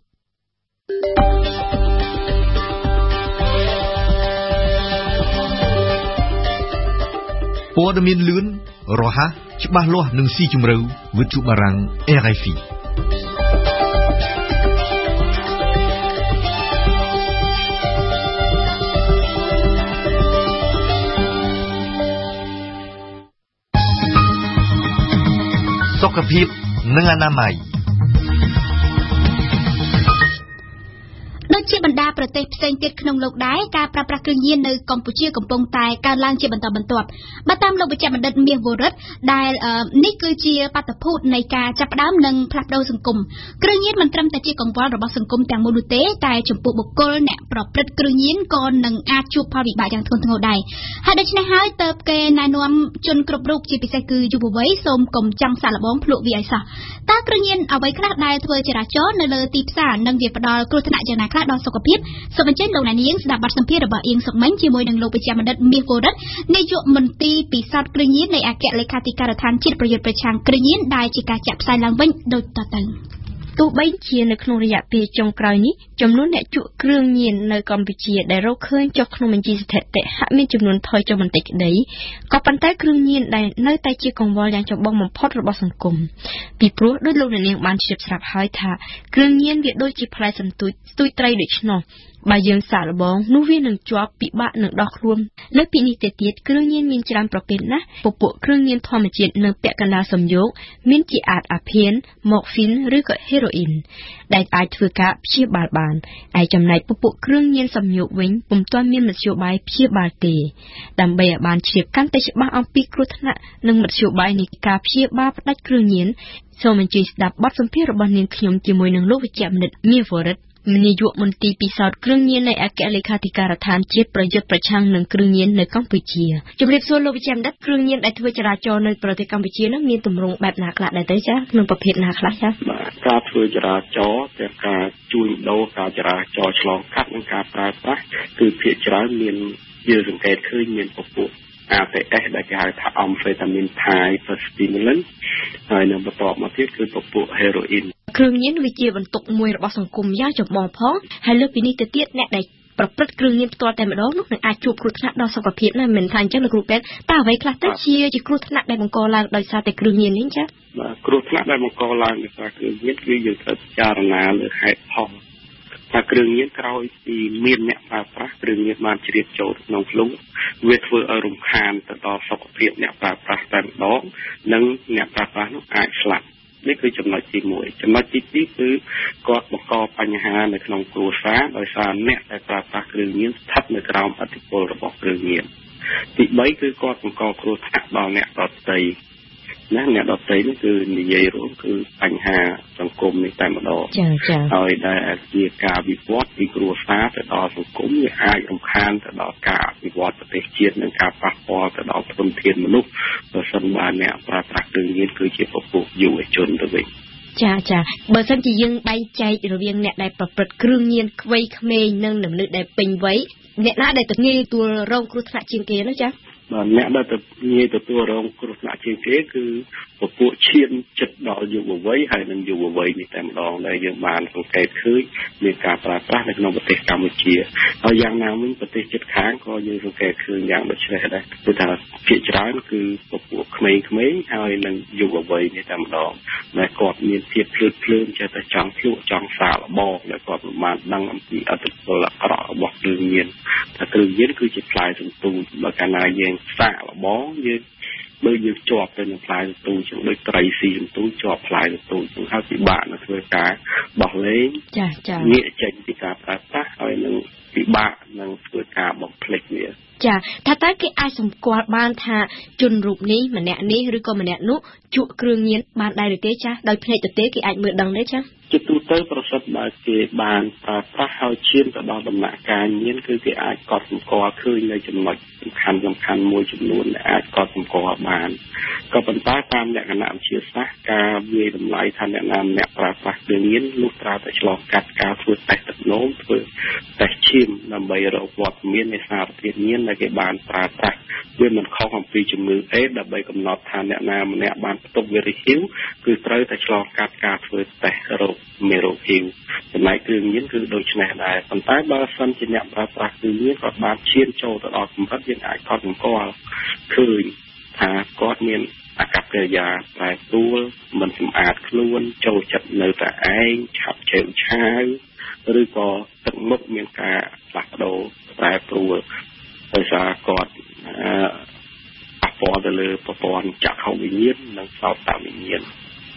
ព័ត៌មានលឿនរហ័សច្បាស់លាស់និងស៊ីជម្រៅវិទ្យុបារាំង R F I សុខភាពនិងអនាម័យដូចជាបណ្ដាប្រទេសផ្សេងទៀតក្នុងលោកដែរការប្រើប្រាស់គ្រឿងញៀននៅកម្ពុជាកំពុងតែកើនឡើងជាបន្តបន្ទាប់បើតាមលោកវិជ្ជបណ្ឌិតមាសវរិទ្ធដែលនេះគឺជាបាតុភូតនៃការចាប់ផ្ដើមនិងផ្លាស់ប្ដូរសង្គមគ្រឿងញៀនមិនត្រឹមតែជាកង្វល់របស់សង្គមទាំងមូលនោះទេតែចំពោះបុគ្គលអ្នកប្រព្រឹត្តគ្រឿងញៀនក៏នឹងអាចជួបផលវិបាកយ៉ាងធ្ងន់ធ្ងរដែរហើយដូច្នេះហើយទើបគេណែនាំជនគ្រប់រូបជាពិសេសគឺយុវវ័យសូមកុំចង់សាកល្បងភ្លក់វាឲ្យសោះតើគ្រឿងញៀនអ្វីខ្លះដែលធ្វើចរាចរណ៍នៅលើទីផ្សារនិងវាផ្ដល់គ្រោះថ្នាក់យ៉ាងណាខ្លះដល់សុខភាពសូមអញ្ជើញលោកអ្នកនាងស្ដាប់បទសម្ភាសន៍របស់អៀងសុកមិញជាមួយនឹងលោកវិជ្ជបណ្ឌិតមាសវរិទ្ធនាយកមន្ទីរពិសោធន៍គ្រឿងញៀននៃអគ្គលេខាធិការដ្ឋានជាតិប្រយុទ្ធប្រឆាំងគ្រឿងញៀនដែលជាការចាក់ផ្សាយឡើងវិញដូចតទៅទោះបីជានៅក្នុងរយៈពេលចុងក្រោយនេះចំនួនអ្នកជក់គ្រឿងញៀននៅកម្ពុជាដែលរកឃើញចុះក្នុងបញ្ជីស្ថិតិហាក់មានចំនួនថយចុះបន្តិចក្តីក៏ប៉ុន្តែគ្រឿងញៀនដែលនៅតែជាកង្វល់យ៉ាងចម្បងបំផុតរបស់សង្គមពីព្រោះដោយលោកអ្នកនាងបានជ្រាបស្រាប់ហើយថាគ្រឿងញៀនវាដូចជាផ្លែសន្ទូចស្ទួយត្រីដូច្នោះបើយើងសាកល្បងនោះវានឹងជាប់ពិបាកនឹងដោះខ្លួនលើពីនេះទៅទៀតគ្រឿងញៀនមានច្រើនប្រភេទណាស់ពពួកគ្រឿងញៀនធម្មជាតិនៅពាក់កណ្ដាលសំយោគមានជាអាតអាភៀនម៉ូហ្វីនឬក៏ហេរ៉ូអ៊ីនដែលអាចធ្វើការព្យាបាលបានឯចំណែកពពួកគ្រឿងញៀនសំយោគវិញពុំទាន់មានមធ្យោបាយព្យាបាលទេដើម្បីឲ្យបានជ្រាបកាន់តែច្បាស់អំពីគ្រោះថ្នាក់និងមធ្យោបាយនៃការព្យាបាលផ្ដាច់គ្រឿងញៀនសូមអញ្ជើញស្ដាប់បទសម្ភាសន៍របស់នាងខ្ញុំជាមួយនឹងលោកវិជ្ជបណ្ឌិតមាសវរិទ្ធនាយកមន្ទីរពិសោធន៍គ្រឿងញៀននៃអគ្គលេខាធិការដ្ឋានជាតិប្រយុទ្ធប្រឆាំងនឹងគ្រឿងញៀននៅកម្ពុជាជំរាបសួរលោកវិជ្ជបណ្ឌិតគ្រឿងញៀនដែលធ្វើចរាចរណ៍នៅប្រទេសកម្ពុជានោះមានទម្រង់បែបណាខ្លះដែរទេចាក្នុងប្រភេទណាខ្លះចាបាទការធ្វើចរាចរណ៍ទាំងការជួញដូរការចរាចរណ៍ឆ្លងកាត់និងការប្រើប្រាស់គឺភាគច្រើនមានយើងសង្កេតឃើញមានពពួកអា pê ét ដែលគេហៅថា amphetamine stimulant ហើយនៅបន្ទាប់មកទៀតគឺពពួក heroin គ្រឿងញៀនវាជាបន្ទុកមួយរបស់សង្គមយ៉ាងចម្បងផងហើយលើពីនេះទៅទៀតអ្នកដែលប្រព្រឹត្តគ្រឿងញៀនផ្ទាល់តែម្ដងនោះនឹងអាចជួបគ្រោះថ្នាក់ដល់សុខភាពណាមិនថាអញ្ចឹងលោកគ្រូពេទ្យតើអ្វីខ្លះទៅជាជាគ្រោះថ្នាក់ដែលបង្កឡើងដោយសារតែគ្រឿងញៀននេះចា៎បាទគ្រោះថ្នាក់ដែលបង្កឡើងដោយសារគ្រឿងញៀនគឺយើងត្រូវពិចារណាលើហេតុផលថាគ្រឿងញៀនក្រោយពីមានអ្នកប្រើប្រាស់គ្រឿងញៀនបានជ្រាបចូលក្នុងខ្លួនវាធ្វើឲ្យរំខានទៅដល់សុខភាពអ្នកប្រើប្រាស់តែម្ដងនិងអ្នកប្រើប្រាស់នោះអាចស្លាប់នេះគឺចំណុចទីមួយចំណុចទីពីរគឺគាត់បង្កបញ្ហានៅក្នុងគ្រួសារដោយសារអ្នកដែលប្រើប្រាស់គ្រឿងញៀនស្ថិតនៅក្រោមឥទ្ធិពលរបស់គ្រឿងញៀនទីបីគឺគាត់បង្កគ្រោះថ្នាក់ដល់អ្នកដទៃណាអ្នកដទៃនេះគឺនិយាយរួមគឺបញ្ហាសង្គមនេះតែម្ដងចាចាហើយដែលជាការវិវត្តពីគ្រួសារទៅដល់សង្គមវាអាចរំខានទៅដល់ការវិវត្តប្រទេសជាតិនិងការប៉ះពាល់ទៅដល់ធនធានមនុស្សបើសិនបើអ្នកប្រើប្រាស់គ្រឿងញៀនគឺជាពពួកយុវជនទៅវិញចាចាបើសិនជាយើងបែងចែករវាងអ្នកដែលប្រព្រឹត្តគ្រឿងញៀនវ័យក្មេងនិងមនុស្សដែលពេញវ័យអ្នកណាដែលងាយទទួលរងគ្រោះថ្នាក់ជាងគេនោះចាបាទអ្នកដែលងាយទទួលរងគ្រោះថ្នាក់ជាងគេគឺពពួកឈានចិត្តដល់យុវវ័យហើយនិងយុវវ័យនេះតែម្ដងដែលយើងបានសង្កេតឃើញមានការប្រើប្រាស់នៅក្នុងប្រទេសកម្ពុជាហើយយ៉ាងណាមិញប្រទេសជិតខាងក៏យើងសង្កេតឃើញយ៉ាងដូចនេះដែរគឺថាភាគច្រើនគឺពពួកក្មេងៗហើយនិងយុវវ័យនេះតែម្ដងដែលគាត់មានភាពភ្លើតភ្លើនចេះតែចង់ភ្លក់ចង់សាកល្បងដែលគាត់មិនបានដឹងអំពីអត្ថប្រយោជន៍អាក្រក់របស់គ្រឿងញៀនថាគ្រឿងញៀនគឺជាផ្លែសន្ទូចបើកាលណាយើងសាកល្បងយើងបើយើងជាប់ទៅនឹងផ្លែសន្ទូចចឹងដូចត្រីស៊ីសន្ទូចជាប់ផ្លែសន្ទូចចឹងហើយពិបាកនឹងធ្វើការបោះលេងចាចាងាកចេញពីការប្រើប្រាស់ហើយនឹងពិបាកនឹងធ្វើការបំភ្លេចវាចាថាតើគេអាចសម្គាល់បានថាជនរូបនេះម្នាក់នេះឬក៏ម្នាក់នោះជក់គ្រឿងញៀនបានដែរឬទេចាដោយភ្នែកទទេគេអាចមើលដឹងទេចាជាទូទៅប្រសិនបើគេបានប្រើប្រាស់ហើយឈានទៅដល់ដំណាក់កាលញៀនគឺគេអាចកត់សម្គាល់ឃើញនៅចំណុចសំខាន់សំខាន់មួយចំនួនដែលអាចកត់សម្គាល់បានក៏ប៉ុន្តែតាមលក្ខណៈវិទ្យាសាស្ត្រការវាយតម្លៃថាអ្នកណាម្នាក់ប្រើប្រាស់គ្រឿងញៀននោះត្រូវតែឆ្លងកាត់ការធ្វើតេស្តទឹកនោមធ្វើតេស្តឈាមដើម្បីរកវត្តមាននៃសារធាតុញៀនដែលគេបានប្រើប្រាស់វាមិនខុសអំពីជំងឺអេដស៍ដើម្បីកំណត់ថាអ្នកណាម្នាក់បានផ្ទុកវីរុស ហ៊ីវ គឺត្រូវតែឆ្លងកាត់ការធ្វើតេស្តរោគមេរោគ ហ៊ីវ ចំណែកគ្រឿងញៀនគឺដូចនេះដែរប៉ុន្តែបើសិនជាអ្នកប្រើប្រាស់គ្រឿងញៀនគាត់បានឈានចូលទៅដល់កម្រិតយើងអាចកត់សម្គាល់ឃើញថាគាត់មានអាកប្បកិរិយាប្រែប្រួលមិនសម្អាតខ្លួនចូលចិត្តនៅតែឯងឆាប់ឆេវឆាវឬក៏ទឹកមុខមានការផ្លាស់ប្ដូរប្រែប្រួលដោយសារគាត់ប៉ះពាល់ទៅលើប្រព័ន្ធចក្ខុវិញ្ញាណនិងសោតវិញ្ញាណ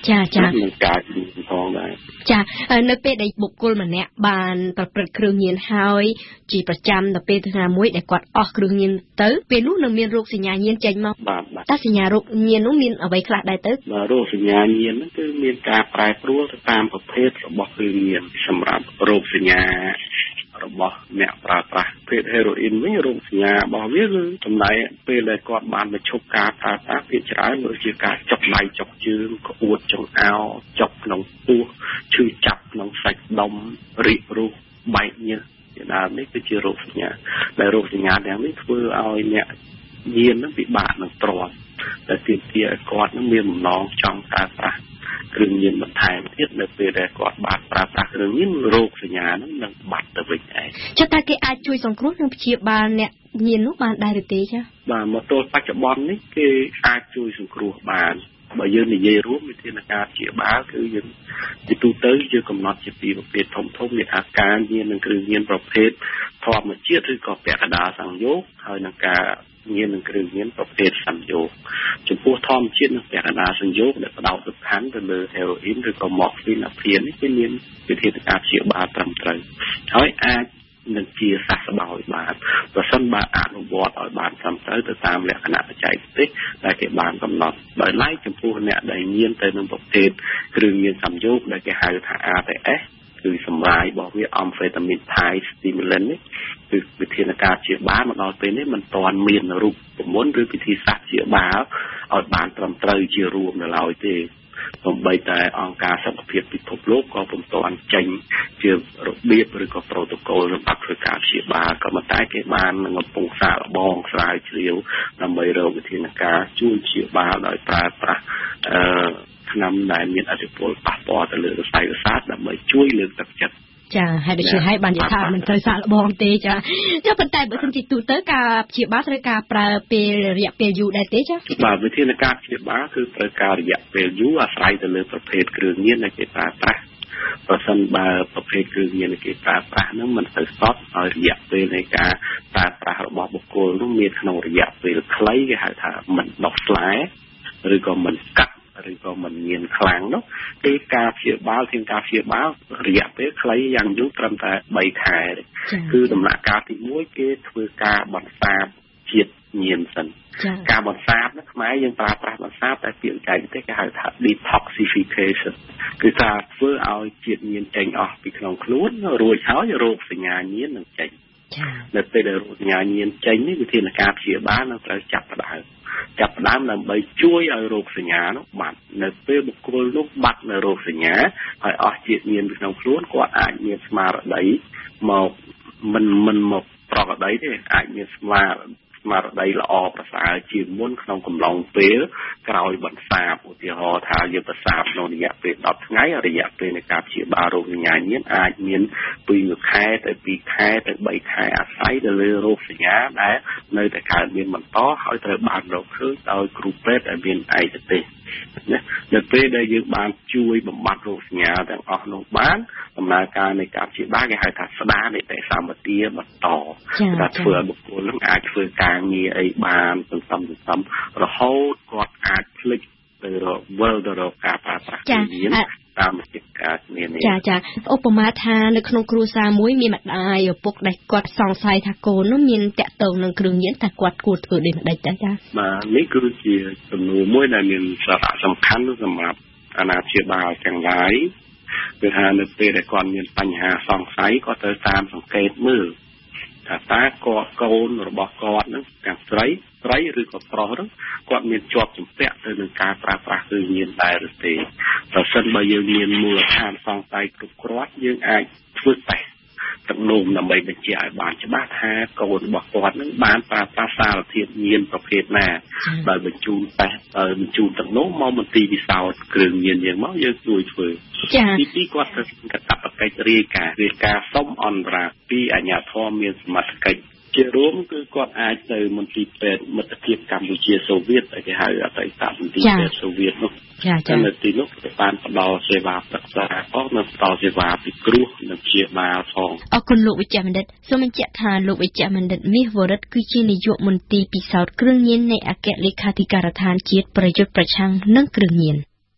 ចាចានឹងការជំនាញផងដែរចានៅពេលដែលបុគ្គលម្នាក់បានប្រព្រឹត្តគ្រឿងញៀនហើយជាប្រចាំដល់ពេលថ្ងៃមួយដែលគាត់អស់គ្រឿងញៀនទៅពេលនោះនឹងមានរោគសញ្ញាញៀនចេញមកបាទតើសញ្ញារោគញៀននោះមានអ្វីខ្លះដែរទៅបាទរោគសញ្ញាញៀនហ្នឹងគឺមានការប្រែប្រួលទៅតាមប្រភេទរបស់គ្រឿងញៀនសម្រាប់រោគសញ្ញារបស់អ្នកប្រើប្រាស់ភេទហេរ៉ូអ៊ីនវិញរោគសញ្ញារបស់វាគឺចំណាយពេលដែលគាត់បានបញ្ឈប់ការប្រើប្រាស់ភាគច្រើនដូចជាការចុកដៃចុកជើងក្អួតចង្អោរចុកក្នុងពោះឈឺចាប់ក្នុងសាច់ដុំរីករូសបែកញើសជាដើមនេះគឺជារោគសញ្ញាដែលរោគសញ្ញាទាំងនេះធ្វើឲ្យអ្នកញៀននឹងពិបាកនឹងទ្រាំតែទាមទារឲ្យគាត់នឹងមានបំណងចង់ប្រើប្រាស់គ្រឿងញៀនបន្ថែមទៀតនៅពេលដែលគាត់បានប្រើប្រាស់គ្រឿងញៀនរោគសញ្ញានឹងនឹងបាត់ទៅវិញឯងចុះតើគេអាចជួយសង្គ្រោះនិងព្យាបាលអ្នកញៀននោះបានដែរឬទេចា៎បាទមកទល់បច្ចុប្បន្ននេះគេអាចជួយសង្គ្រោះបានបើយើងនិយាយរួមវិធានការព្យាបាលគឺយើងជាទូទៅយើងកំណត់ជាពីរប្រភេទធំធំមានអាការញៀននិងគ្រឿងញៀនប្រភេទធម្មជាតិឬក៏ពាក់កណ្ដាលសង្យោគហើយនឹងការញៀននិងគ្រឿងញៀនប្រភេទសង្យោគចំពោះធម្មជាតិនិងពាក់កណ្ដាលសង្យោគដែលផ្ដោតសំខាន់ទៅលើហេរ៉ូអ៊ីនឬក៏ម៉ូហ្វីនអាភៀននេះគឺមានវិធានការព្យាបាលត្រឹមត្រូវហើយអាចនឹងជាសះស្បើយបានប្រសិនបើអនុវត្តឲ្យបានត្រឹមត្រូវទៅតាមលក្ខណៈបច្ចេកទេសដែលគេបានកំណត់ដោយឡែកចំពោះអ្នកដែលញៀនទៅនឹងប្រភេទគ្រឿងញៀនសំយោគដែលគេហៅថា អា ទី អេស គឺសម្រាយរបស់វា Amphetamine Type Stimulant នេះគឺវិធានការព្យាបាលមកដល់ពេលនេះមិនទាន់មានរូបមន្តឬវិធីសាស្ត្រព្យាបាលឲ្យបានត្រឹមត្រូវជារួមនៅឡើយទេសូម្បីតែអង្គការសុខភាពពិភពលោកក៏ពុំទាន់ចេញជារបៀបឬក៏ប្រូតូកូលសម្រាប់ធ្វើការព្យាបាលក៏ប៉ុន្តែគេបានកំពុងសាកល្បងស្រាវជ្រាវដើម្បីរកវិធានការជួយព្យាបាលដោយប្រើប្រាស់អឺថ្នាំដែលមានឥទ្ធិពលប៉ះពាល់ទៅលើសរសៃប្រសាទដើម្បីជួយលើកទឹកចិត្តចាហើយដូចជាឲ្យបាននិយាយថាមិនត្រូវសាកល្បងទេចាចាប៉ុន្តែបើសិនជាទូទៅការព្យាបាលត្រូវការប្រើពេលរយៈពេលយូរដែរទេចាបាទវិធានការព្យាបាលគឺត្រូវការរយៈពេលយូរអាស្រ័យទៅលើប្រភេទគ្រឿងញៀនដែលគេប្រើប្រាស់ប្រសិនបើប្រភេទគ្រឿងញៀនដែលគេប្រើប្រាស់នោះមិនទៅសតហើយរយៈពេលនៃការប្រើប្រាស់របស់បុគ្គលនោះមានក្នុងរយៈពេលខ្លីគេហៅថាមិនដុសស្លែឬក៏មិនកាត់ឬក៏មិនមានខ្លាំងនោះគឺការព្យាបាលជាការព្យាបាលរយៈពេលខ្លីយ៉ាងយូរត្រឹមតែបីខែគឺដំណាក់កាលទីមួយគេធ្វើការបន្សាបជាតិញៀនសិនការបន្សាបនោះខ្មែរយើងប្រើប្រាស់បន្សាបតែពាក្យចែកទេគេហៅថា detoxification គឺការធ្វើឲ្យជាតិញៀនចេញអស់ពីក្នុងខ្លួនរួចហើយរោគសញ្ញាញៀននឹងចេញនៅពេលដែលរោគសញ្ញាញៀនចេញនេះវិធានការព្យាបាលនឹងត្រូវចាប់ផ្ដើមចាប់ផ្ដើមដើម្បីជួយឲ្យរោគសញ្ញានោះបាត់នៅពេលបុគ្គលនោះបាត់នៅរោគសញ្ញាហើយអស់ជាតិញៀនពីក្នុងខ្លួនគាត់អាចមានស្មារតីមកមិនមិនមកប្រកបដីទេអាចមានស្មារតីស្មារតីល្អប្រសើរជាងមុនក្នុងកំឡុងពេលក្រោយបន្សាបឧទាហរណ៍ថាយើងបន្សាបក្នុងរយៈពេលដប់ថ្ងៃរយៈពេលនៃការព្យាបាលរោគសញ្ញាញៀនអាចមានពីមួយខែទៅពីរខែទៅបីខែអាស្រ័យទៅលើរោគសញ្ញាដែលនៅតែកើតមានបន្តហើយត្រូវបានរកឃើញដោយគ្រូពេទ្យដែលមានឯកទេសណានៅពេលដែលយើងបានជួយបំបត្តិរោគសញ្ញាទាំងអស់នោះបានដំណើរការនៃការព្យាបាលគេហៅថាស្ដារនីតិសម្បទាបន្តដែលធ្វើឲ្យបុគ្គលនឹងអាចធ្វើការងារអីបានសន្សំសន្សំរហូតគាត់អាចភ្លេចទៅរកវិលទៅរកការប្រើប្រាស់ញៀនតាមវិធីការនានាចាចាឧបមាថានៅក្នុងគ្រួសារមួយមានម្ដាយឪពុកដែលគាត់សង្ស័យថាកូននោះមានតាក់ទងនឹងគ្រឿងញៀនតែគាត់គួរធ្វើដូចម្ដេចដែរចាបាទនេះគឺជាសំណួរមួយដែលមានសារៈសំខាន់សម្រាប់អាណាព្យាបាលទាំងឡាយគឺថានៅពេលដែលគាត់មានបញ្ហាសង្ស័យគាត់ត្រូវតាមសង្កេតមើលថាតើគាត់កូនរបស់គាត់នឹងទាំងស្រីស្រីឬក៏ប្រុសហ្នឹងគាត់មានជាប់ជំពាក់ទៅនឹងការប្រើប្រាស់គ្រឿងញៀនដែរឬទេប្រសិនបើយើងមានមូលដ្ឋានសង្ស័យគ្រប់គ្រាន់យើងអាចធ្វើតេស្តទឹកនោមដើម្បីបញ្ជាក់ឲ្យបានច្បាស់ថាកូនរបស់គាត់នឹងបានប្រើប្រាស់សារធាតុញៀនប្រភេទណាដោយបញ្ជូនតេស្តដោយបញ្ជូនទឹកនោមមកមន្ទីរពិសោធន៍គ្រឿងញៀនយើងមកយើងជួយធ្វើទីពីរគាត់ត្រូវកាតព្វកិច្ចរាយការណ៍រាយការណ៍សុំអន្តរាគពីអាជ្ញាធរមានសមត្ថកិច្ចជារួមគឺគាត់អាចទៅមន្ទីរពេទ្យមិត្តភាពកម្ពុជាសូវៀតដែលគេហៅអតីតមន្ទីរពេទ្យសូវៀតនោះចាចានៅទីនោះគេបានផ្ដល់សេវាប្រឹក្សាផងនិងផ្ដល់សេវាពិគ្រោះនិងព្យាបាលផងអរគុណលោកវិជ្ជបណ្ឌិតសូមបញ្ជាក់ថាលោកវិជ្ជបណ្ឌិតមាសវរិទ្ធគឺជានាយកមន្ទីរពិសោធន៍គ្រឿងញៀននៃអគ្គលេខាធិការដ្ឋានជាតិប្រយុទ្ធប្រឆាំងនឹងគ្រឿងញៀន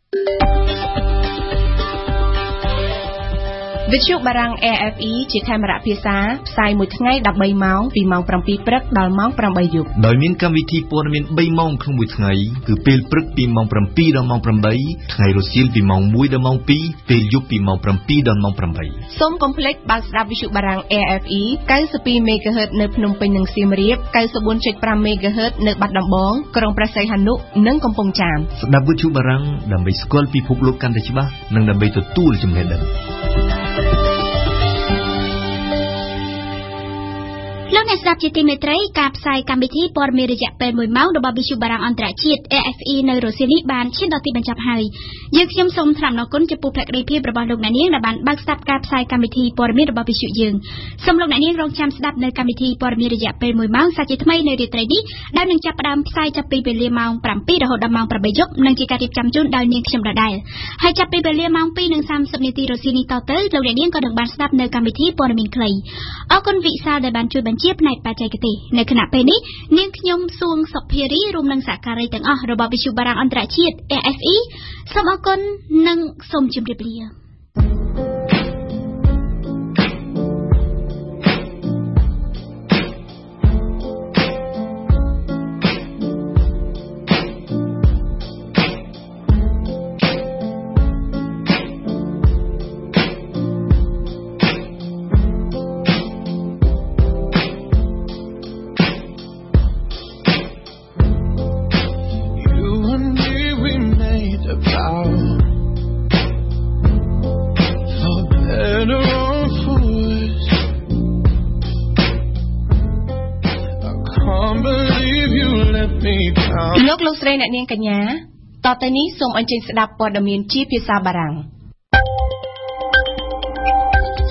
វិទ្យុបារាំង A F E ជាខេមរៈភាសាផ្សាយមួយថ្ងៃដប់បីម៉ោងពីម៉ោងប្រាំពីរព្រឹកដល់ម៉ោងប្រាំបីយប់ដោយមានកម្មវិធីព័ត៌មានបីម៉ោងក្នុងមួយថ្ងៃគឺពេលព្រឹកពីម៉ោងប្រាំពីរដល់ម៉ោងប្រាំបីថ្ងៃរសៀលពីម៉ោងមួយដល់ម៉ោងពីរពេលយប់ពីម៉ោងប្រាំពីរដល់ម៉ោងប្រាំបីសូមកុំភ្លេចបើកស្ដាប់វិទ្យុបារាំង A F E កៅសិបពីរ មេហ្គាហឺត នៅភ្នំពេញនិងសៀមរាប កៅសិបបួនចុចប្រាំ មេហ្គាហឺត នៅបាត់ដំបងក្រុងព្រះសីហនុនិងកំពង់ចាមស្ដាប់វិទ្យុបារាំងដើម្បីស្គាល់ពិភពលោកកាន់តែច្បាស់និងដើម្បីទទួលចំណេះដឹងលោកអ្នកស្ដាប់ជាទីមេត្រីការផ្សាយកម្មវិធីព័ត៌មានរយៈពេលមួយម៉ោងរបស់វិទ្យុបារាំងអន្តរជាតិ A F E នៅរសៀលនេះបានឈានដល់ទីបញ្ចប់ហើយយើងខ្ញុំសូមថ្លែងអំណរគុណចំពោះភក្ដីភាពរបស់លោកអ្នកនាងដែលបានបើកស្ដាប់ការផ្សាយកម្មវិធីព័ត៌មានរបស់វិទ្យុយើងសូមលោកអ្នកនាងរងចាំស្ដាប់នៅកម្មវិធីព័ត៌មានរយៈពេលមួយម៉ោងសាជាថ្មីនៅរាត្រីនេះដែលនឹងចាប់ផ្ដើមផ្សាយចាប់ពីវេលាម៉ោងប្រាំពីររហូតដល់ម៉ោងប្រាំបីយប់និងជាការរៀបចំជូនដោយនាងខ្ញុំដដែលហើយចាប់ពីវេលាម៉ោងពីរនិងសាមសិបនាទីរសៀលនេះតទៅលោកអ្នកនាងក៏នឹងបានស្ដាប់នៅកម្មវិធីព័ត៌មានខ្លីអរគុណវិសាលដែលបានជួយបញ្ជាផ្នែកបច្ចេកទេសនៅខណៈពេលនេះនាងខ្ញុំសួងសុភារីរួមនឹងសហការីទាំងអស់របស់វិទ្យុបារាំងអន្តរជាតិ A F E សូមអរគុណនិងសូមជម្រាបលាលោកលោកស្រីអ្នកនាងកញ្ញាតទៅនេះសូមអញ្ជើញស្ដាប់ព័ត៌មានជាភាសាបារាំង